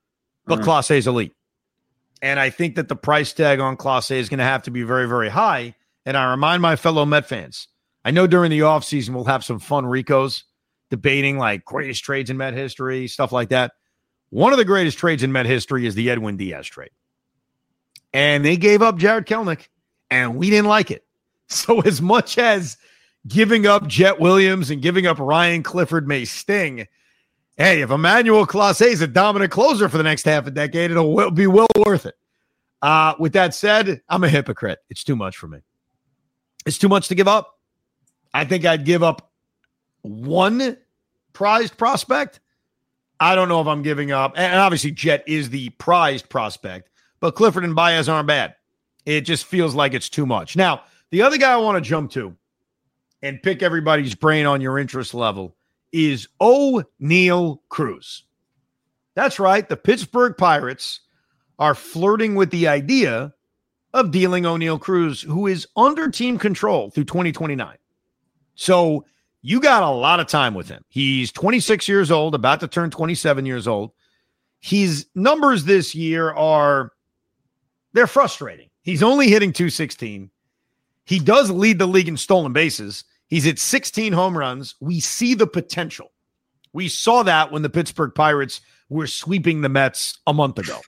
D: but Clase is elite. And I think that the price tag on Clase is going to have to be very, very high. And I remind my fellow Met fans, I know during the offseason we'll have some fun Ricos debating like greatest trades in Met history, stuff like that. One of the greatest trades in Met history is the Edwin Diaz trade. And they gave up Jared Kelenic, and we didn't like it. So as much as giving up Jet Williams and giving up Ryan Clifford may sting, hey, if Emmanuel Clase is a dominant closer for the next half a decade, it'll be well worth it. With that said, I'm a hypocrite. It's too much for me. It's too much to give up. I think I'd give up one prized prospect. I don't know if I'm giving up. And obviously, Jet is the prized prospect, but Clifford and Baez aren't bad. It just feels like it's too much. Now, the other guy I want to jump to and pick everybody's brain on your interest level is O'Neal Cruz. That's right. The Pittsburgh Pirates are flirting with the idea of dealing O'Neal Cruz, who is under team control through 2029. So you got a lot of time with him. He's 26 years old, about to turn 27 years old. His numbers this year they're frustrating. He's only hitting .216. He does lead the league in stolen bases. He's at 16 home runs. We see the potential. We saw that when the Pittsburgh Pirates were sweeping the Mets a month ago.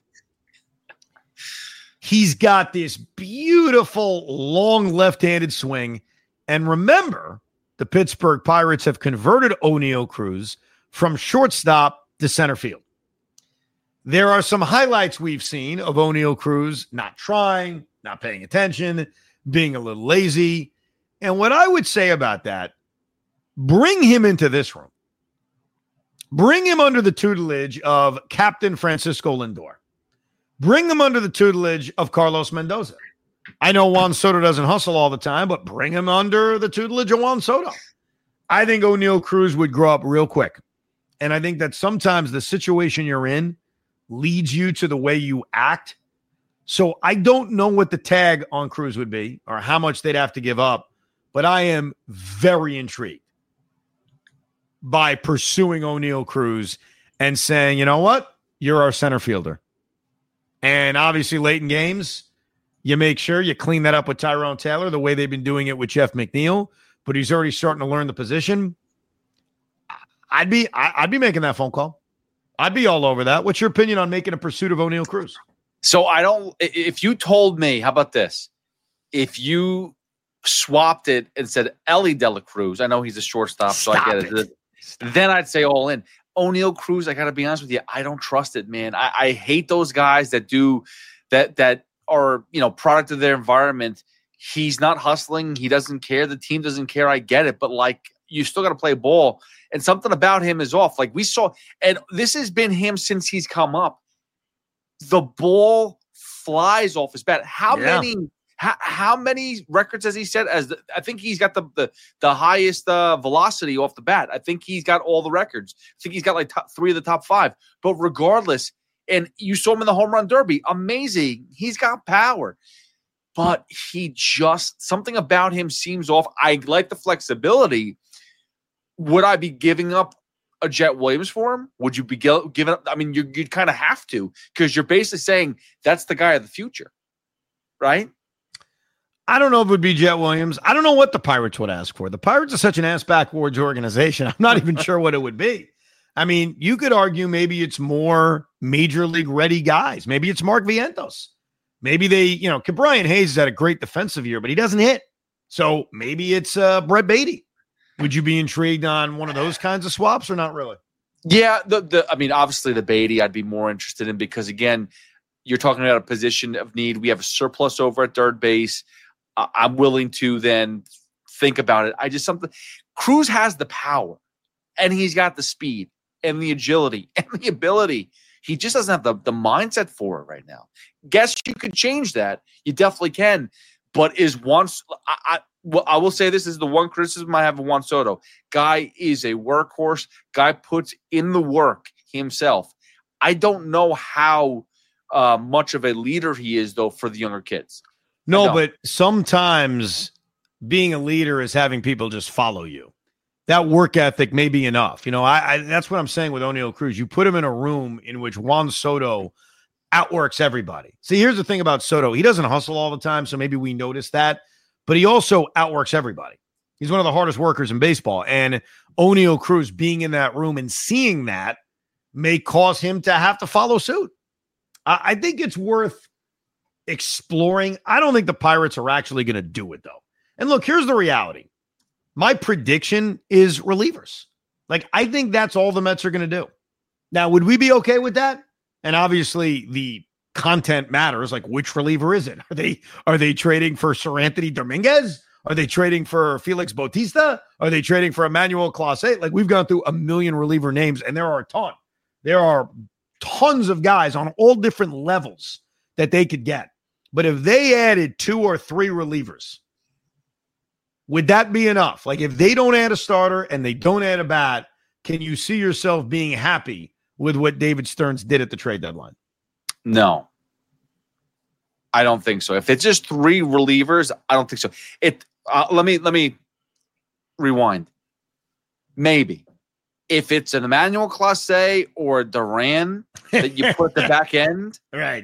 D: He's got this beautiful, long left-handed swing. And remember, the Pittsburgh Pirates have converted O'Neal Cruz from shortstop to center field. There are some highlights we've seen of O'Neal Cruz not trying, not paying attention, being a little lazy. And what I would say about that, bring him into this room. Bring him under the tutelage of Captain Francisco Lindor. Bring him under the tutelage of Carlos Mendoza. I know Juan Soto doesn't hustle all the time, but bring him under the tutelage of Juan Soto. I think O'Neal Cruz would grow up real quick. And I think that sometimes the situation you're in leads you to the way you act. So I don't know what the tag on Cruz would be or how much they'd have to give up, but I am very intrigued by pursuing O'Neal Cruz and saying, you know what? You're our center fielder. And obviously late in games, you make sure you clean that up with Tyrone Taylor the way they've been doing it with Jeff McNeil, but he's already starting to learn the position. I'd be making that phone call. I'd be all over that. What's your opinion on making a pursuit of O'Neal Cruz?
E: So if you told me, how about this? If you swapped it and said Ellie De La Cruz, I know he's a shortstop, so I get it. Then I'd say all in. O'Neal Cruz, I got to be honest with you, I don't trust it, man. I hate those guys that do that are, product of their environment. He's not hustling. He doesn't care. The team doesn't care. I get it. But, you still got to play ball. And something about him is off. Like we saw, and this has been him since he's come up. The ball flies off his bat. How many records has he set? I think he's got the highest velocity off the bat. I think he's got all the records. I think he's got top 3 of the top 5. But regardless, and you saw him in the home run derby, amazing. He's got power. But something about him seems off. I like the flexibility. Would I be giving up a Jet Williams for him? Would you be giving up? I mean, you'd kind of have to, because you're basically saying that's the guy of the future, right?
D: I don't know if it would be Jet Williams. I don't know what the Pirates would ask for. The Pirates are such an ass backwards organization. I'm not even sure what it would be. I mean, you could argue maybe it's more major league ready guys. Maybe it's Mark Vientos. Maybe Brian Hayes has had a great defensive year, but he doesn't hit. So maybe it's Brett Beatty. Would you be intrigued on one of those kinds of swaps or not really?
E: Yeah, obviously the Beatty I'd be more interested in, because again, you're talking about a position of need. We have a surplus over at third base. I'm willing to then think about it. Cruz has the power, and he's got the speed and the agility and the ability. He just doesn't have the mindset for it right now. Guess you could change that. You definitely can. But I will say this is the one criticism I have of Juan Soto. Guy is a workhorse. Guy puts in the work himself. I don't know how much of a leader he is, though, for the younger kids.
D: No, but sometimes being a leader is having people just follow you. That work ethic may be enough. That's what I'm saying with O'Neal Cruz. You put him in a room in which Juan Soto outworks everybody. See, here's the thing about Soto. He doesn't hustle all the time, so maybe we notice that, but he also outworks everybody. He's one of the hardest workers in baseball, and Oneil Cruz being in that room and seeing that may cause him to have to follow suit. I think it's worth exploring. I don't think the Pirates are actually going to do it, though. And look, here's the reality. My prediction is relievers. Like, I think that's all the Mets are going to do. Now, would we be okay with that? And obviously, the content matters. Like, which reliever is it? Are they trading for Seranthony Dominguez? Are they trading for Felix Bautista? Are they trading for Emmanuel Clase? Like, we've gone through a million reliever names, and there are a ton. There are tons of guys on all different levels that they could get. But if they added 2 or 3 relievers, would that be enough? Like, if they don't add a starter and they don't add a bat, can you see yourself being happy with what David Stearns did at the trade deadline?
E: No. I don't think so. If it's just 3 relievers, I don't think so. Let me rewind. Maybe. If it's an Emmanuel Clase or Duran that you put at the back end,
D: right?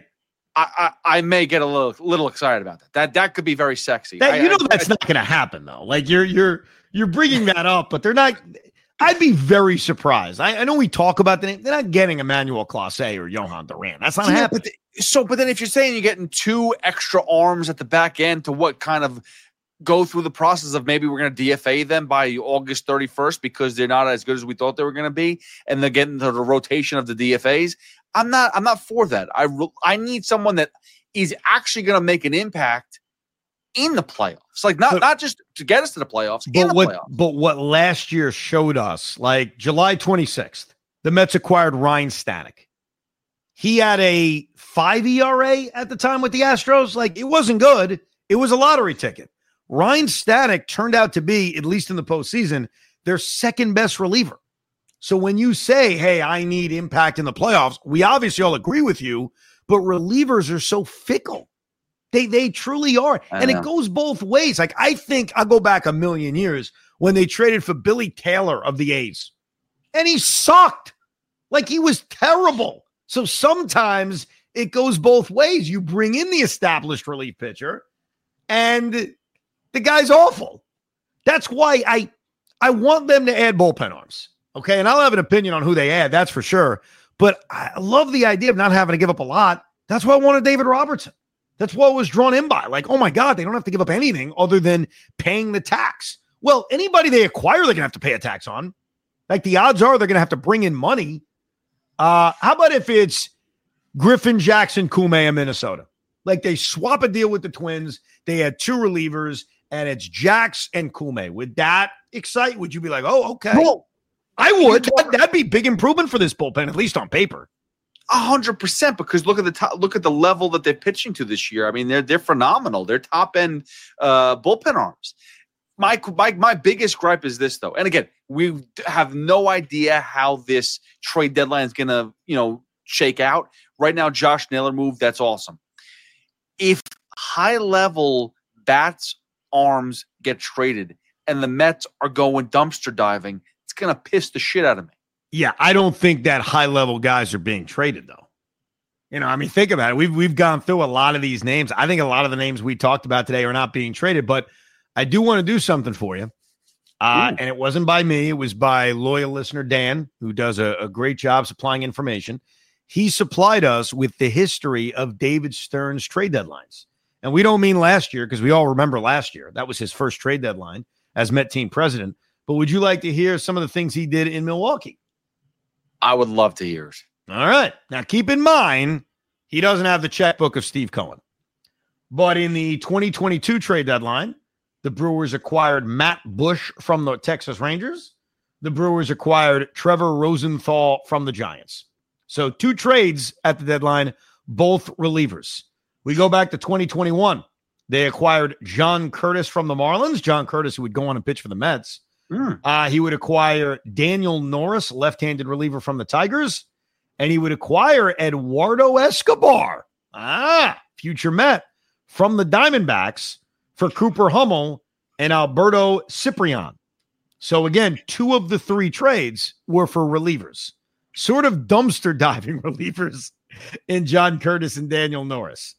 E: I may get a little excited about that. That could be very sexy.
D: That's not going to happen though. Like you're bringing that up, but they're not. I'd be very surprised. I know we talk about the name. They're not getting Emmanuel Clase or Johan Duran. That's not happening.
E: But then if you're saying you're getting 2 extra arms at the back end to what kind of go through the process of maybe we're going to DFA them by August 31st because they're not as good as we thought they were going to be, and they're getting into the rotation of the DFAs. I'm not for that. I need someone that is actually going to make an impact in the playoffs. Like not just to get us to the playoffs,
D: But what last year showed us, like July 26th, the Mets acquired Ryan Stanek. He had a 5 ERA at the time with the Astros. Like, it wasn't good. It was a lottery ticket. Ryan Stanek turned out to be, at least in the postseason, their second best reliever. So when you say, hey, I need impact in the playoffs, we obviously all agree with you, but relievers are so fickle. They truly are. And it goes both ways. Like, I think I'll go back a million years when they traded for Billy Taylor of the A's. And he sucked. Like, he was terrible. So sometimes it goes both ways. You bring in the established relief pitcher, and the guy's awful. That's why I want them to add bullpen arms. Okay, and I'll have an opinion on who they add, that's for sure. But I love the idea of not having to give up a lot. That's why I wanted David Robertson. That's what was drawn in by. Like, oh my God, they don't have to give up anything other than paying the tax. Well, anybody they acquire, they're going to have to pay a tax on. Like, the odds are they're going to have to bring in money. How about if it's Griffin, Jackson, Kume in Minnesota? Like, they swap a deal with the Twins. They had 2 relievers, and it's Jax and Kume. Would that excite? Would you be like, oh, okay? Well, I would. That'd be big improvement for this bullpen, at least on paper.
E: 100%, because look at the level that they're pitching to this year. I mean, they're phenomenal. They're top end bullpen arms. My biggest gripe is this, though, and again, we have no idea how this trade deadline is going to shake out. Right now, Josh Naylor moved. That's awesome. If high level bats arms get traded and the Mets are going dumpster diving, it's going to piss the shit out of me.
D: Yeah, I don't think that high-level guys are being traded, though. I mean, think about it. We've gone through a lot of these names. I think a lot of the names we talked about today are not being traded, but I do want to do something for you. And it wasn't by me. It was by loyal listener Dan, who does a great job supplying information. He supplied us with the history of David Stearns' trade deadlines. And we don't mean last year, because we all remember last year. That was his first trade deadline as Met team president. But would you like to hear some of the things he did in Milwaukee?
E: I would love to hear it.
D: All right. Now, keep in mind, he doesn't have the checkbook of Steve Cohen. But in the 2022 trade deadline, the Brewers acquired Matt Bush from the Texas Rangers. The Brewers acquired Trevor Rosenthal from the Giants. So 2 trades at the deadline, both relievers. We go back to 2021. They acquired John Curtis from the Marlins. John Curtis, who would go on and pitch for the Mets. He would acquire Daniel Norris, left-handed reliever from the Tigers, and he would acquire Eduardo Escobar, future Met, from the Diamondbacks for Cooper Hummel and Alberto Ciprian. So again, 2 of the 3 trades were for relievers, sort of dumpster diving relievers in John Curtis and Daniel Norris.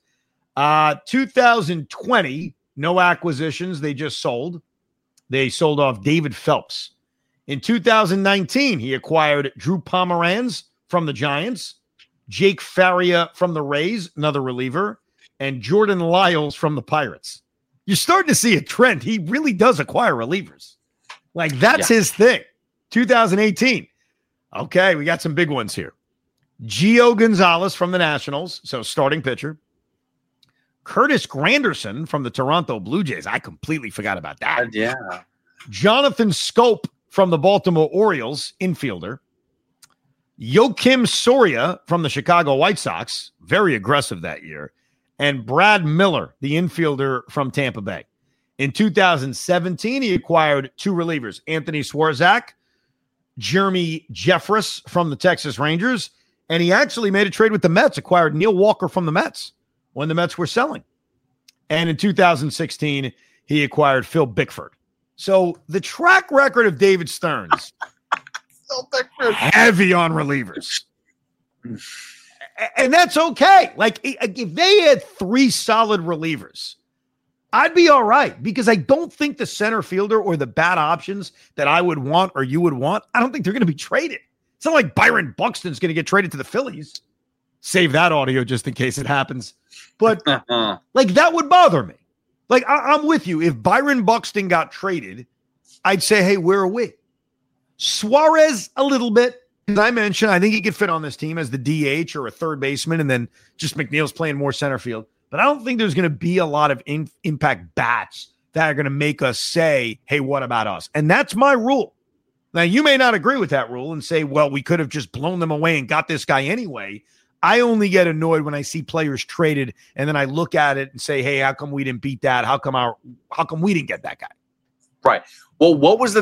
D: 2020, no acquisitions. They just sold. They sold off David Phelps. In 2019, he acquired Drew Pomeranz from the Giants, Jake Faria from the Rays, another reliever, and Jordan Lyles from the Pirates. You're starting to see a trend. He really does acquire relievers. Like, that's his thing. 2018. Okay, we got some big ones here. Gio Gonzalez from the Nationals, so starting pitcher. Curtis Granderson from the Toronto Blue Jays. I completely forgot about that.
E: Yeah.
D: Jonathan Scope from the Baltimore Orioles, infielder. Joakim Soria from the Chicago White Sox, very aggressive that year. And Brad Miller, the infielder from Tampa Bay. In 2017, he acquired two relievers, Anthony Swarzak, Jeremy Jeffress from the Texas Rangers, and he actually made a trade with the Mets, acquired Neil Walker from the Mets when the Mets were selling. And in 2016, he acquired Phil Bickford. So the track record of David Stearns, heavy on relievers. And that's okay. Like, if they had three solid relievers, I'd be all right, because I don't think the center fielder or the bat options that I would want or you would want, I don't think they're going to be traded. It's not like Byron Buxton's going to get traded to the Phillies. Save that audio just in case it happens. But like, that would bother me. Like, I'm with you. If Byron Buxton got traded, I'd say, hey, where are we? Suarez, a little bit. As I mentioned, I think he could fit on this team as the DH or a third baseman, and then just McNeil's playing more center field. But I don't think there's going to be a lot of impact bats that are going to make us say, hey, what about us? And that's my rule. Now, you may not agree with that rule and say, well, we could have just blown them away and got this guy anyway. I only get annoyed when I see players traded and then I look at it and say, hey, how come we didn't beat that? How come we didn't get that guy?
E: Right. Well,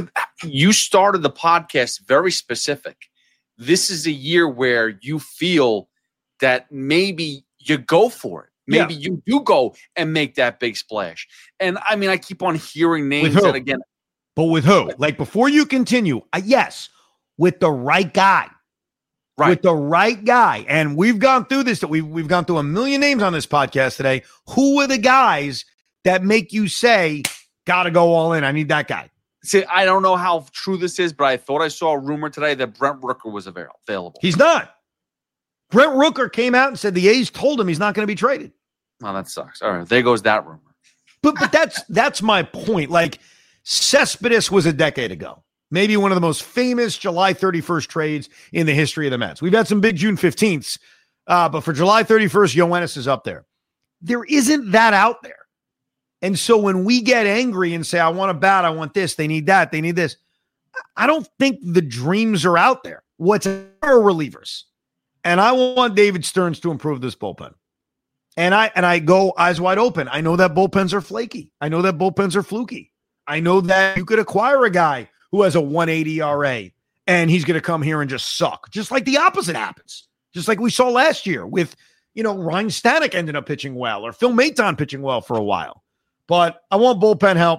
E: you started the podcast very specific. This is a year where you feel that maybe you go for it. Maybe you do go and make that big splash. And I mean, I keep on hearing names that again.
D: But with who? Like, before you continue, yes, with the right guy. Right. With the right guy. And we've gone through this. We've gone through a million names on this podcast today. Who are the guys that make you say, gotta go all in? I need that guy.
E: See, I don't know how true this is, but I thought I saw a rumor today that Brent Rooker was available.
D: He's not. Brent Rooker came out and said the A's told him he's not going to be traded.
E: Well, that sucks. All right, there goes that rumor.
D: But that's my point. Like, Cespedes was a decade ago. Maybe one of the most famous July 31st trades in the history of the Mets. We've had some big June 15ths, but for July 31st, Yoenis is up there. There isn't that out there. And so when we get angry and say, I want a bat, I want this, they need that, they need this, I don't think the dreams are out there. What's our relievers? And I want David Stearns to improve this bullpen. And I go eyes wide open. I know that bullpens are flaky. I know that bullpens are fluky. I know that you could acquire a guy who has a 180 ERA and he's going to come here and just suck. Just like the opposite happens. Just like we saw last year with, Ryan Stanek ended up pitching well, or Phil Maton pitching well for a while. But I want bullpen help.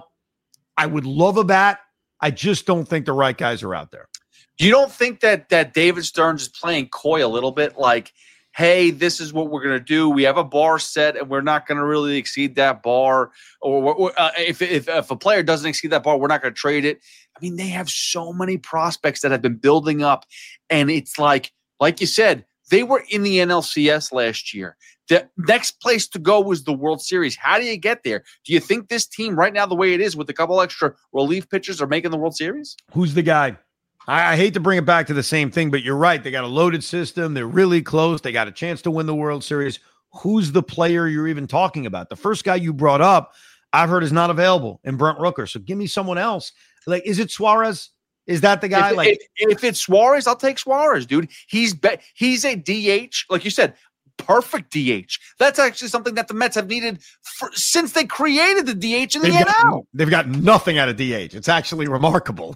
D: I would love a bat. I just don't think the right guys are out there.
E: You don't think that David Stearns is playing coy a little bit? Like, hey, this is what we're going to do. We have a bar set, and we're not going to really exceed that bar. Or if a player doesn't exceed that bar, we're not going to trade it. I mean, they have so many prospects that have been building up, and it's like you said, they were in the NLCS last year. The next place to go was the World Series. How do you get there? Do you think this team right now, the way it is with a couple extra relief pitchers, are making the World Series?
D: Who's the guy? I hate to bring it back to the same thing, but you're right. They got a loaded system. They're really close. They got a chance to win the World Series. Who's the player you're even talking about? The first guy you brought up, I've heard is not available in Brent Rooker. So give me someone else. Like, is it Suarez? Is that the guy?
E: If it's Suarez, I'll take Suarez, dude. He's a DH, like you said, perfect DH. That's actually something that the Mets have needed since they created the DH in the NL.
D: They've got nothing out of DH. It's actually remarkable.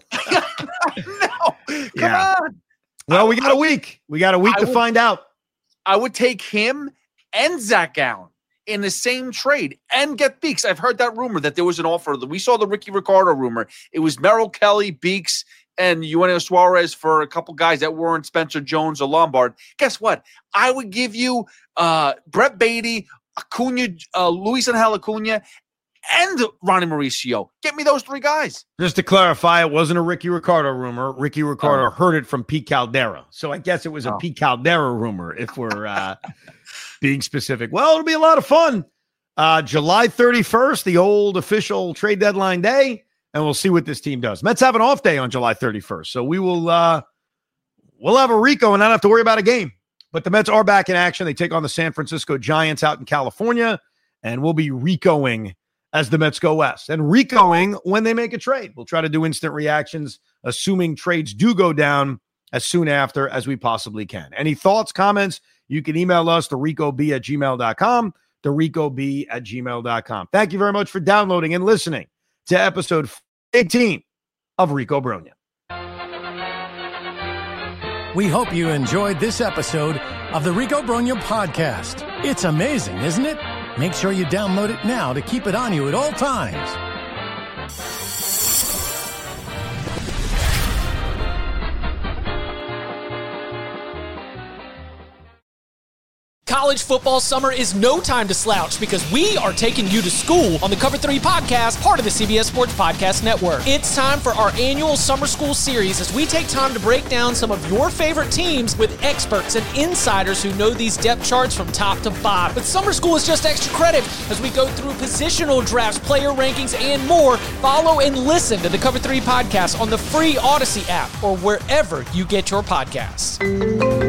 E: Come on.
D: Well, we got a week. We got a week to find out.
E: I would take him and Zach Allen in the same trade and get Beeks. I've heard that rumor that there was an offer. We saw the Ricky Ricardo rumor. It was Merrill Kelly, Beeks, and Eugenio Suarez for a couple guys that weren't Spencer Jones or Lombard, guess what? I would give you Brett Beatty, Acuna, Luis Angel Acuna, and Ronnie Mauricio. Get me those 3 guys.
D: Just to clarify, it wasn't a Ricky Ricardo rumor. Ricky Ricardo heard it from Pete Caldera. So I guess it was a Pete Caldera rumor if we're being specific. Well, it'll be a lot of fun. July 31st, the old official trade deadline day, and we'll see what this team does. Mets have an off day on July 31st, so we will we'll have a Rico and not have to worry about a game. But the Mets are back in action. They take on the San Francisco Giants out in California, and we'll be Ricoing as the Mets go west, and Ricoing when they make a trade. We'll try to do instant reactions, assuming trades do go down as soon after as we possibly can. Any thoughts, comments, you can email us to ricob@gmail.com, to ricob@gmail.com. Thank you very much for downloading and listening to episode 18 of Rico Brogna.
C: We hope you enjoyed this episode of the Rico Brogna podcast. It's amazing, isn't it? Make sure you download it now to keep it on you at all times.
B: College football summer is no time to slouch because we are taking you to school on the Cover 3 podcast, part of the CBS Sports Podcast Network. It's time for our annual summer school series as we take time to break down some of your favorite teams with experts and insiders who know these depth charts from top to bottom. But summer school is just extra credit as we go through positional drafts, player rankings, and more. Follow and listen to the Cover 3 podcast on the free Odyssey app or wherever you get your podcasts.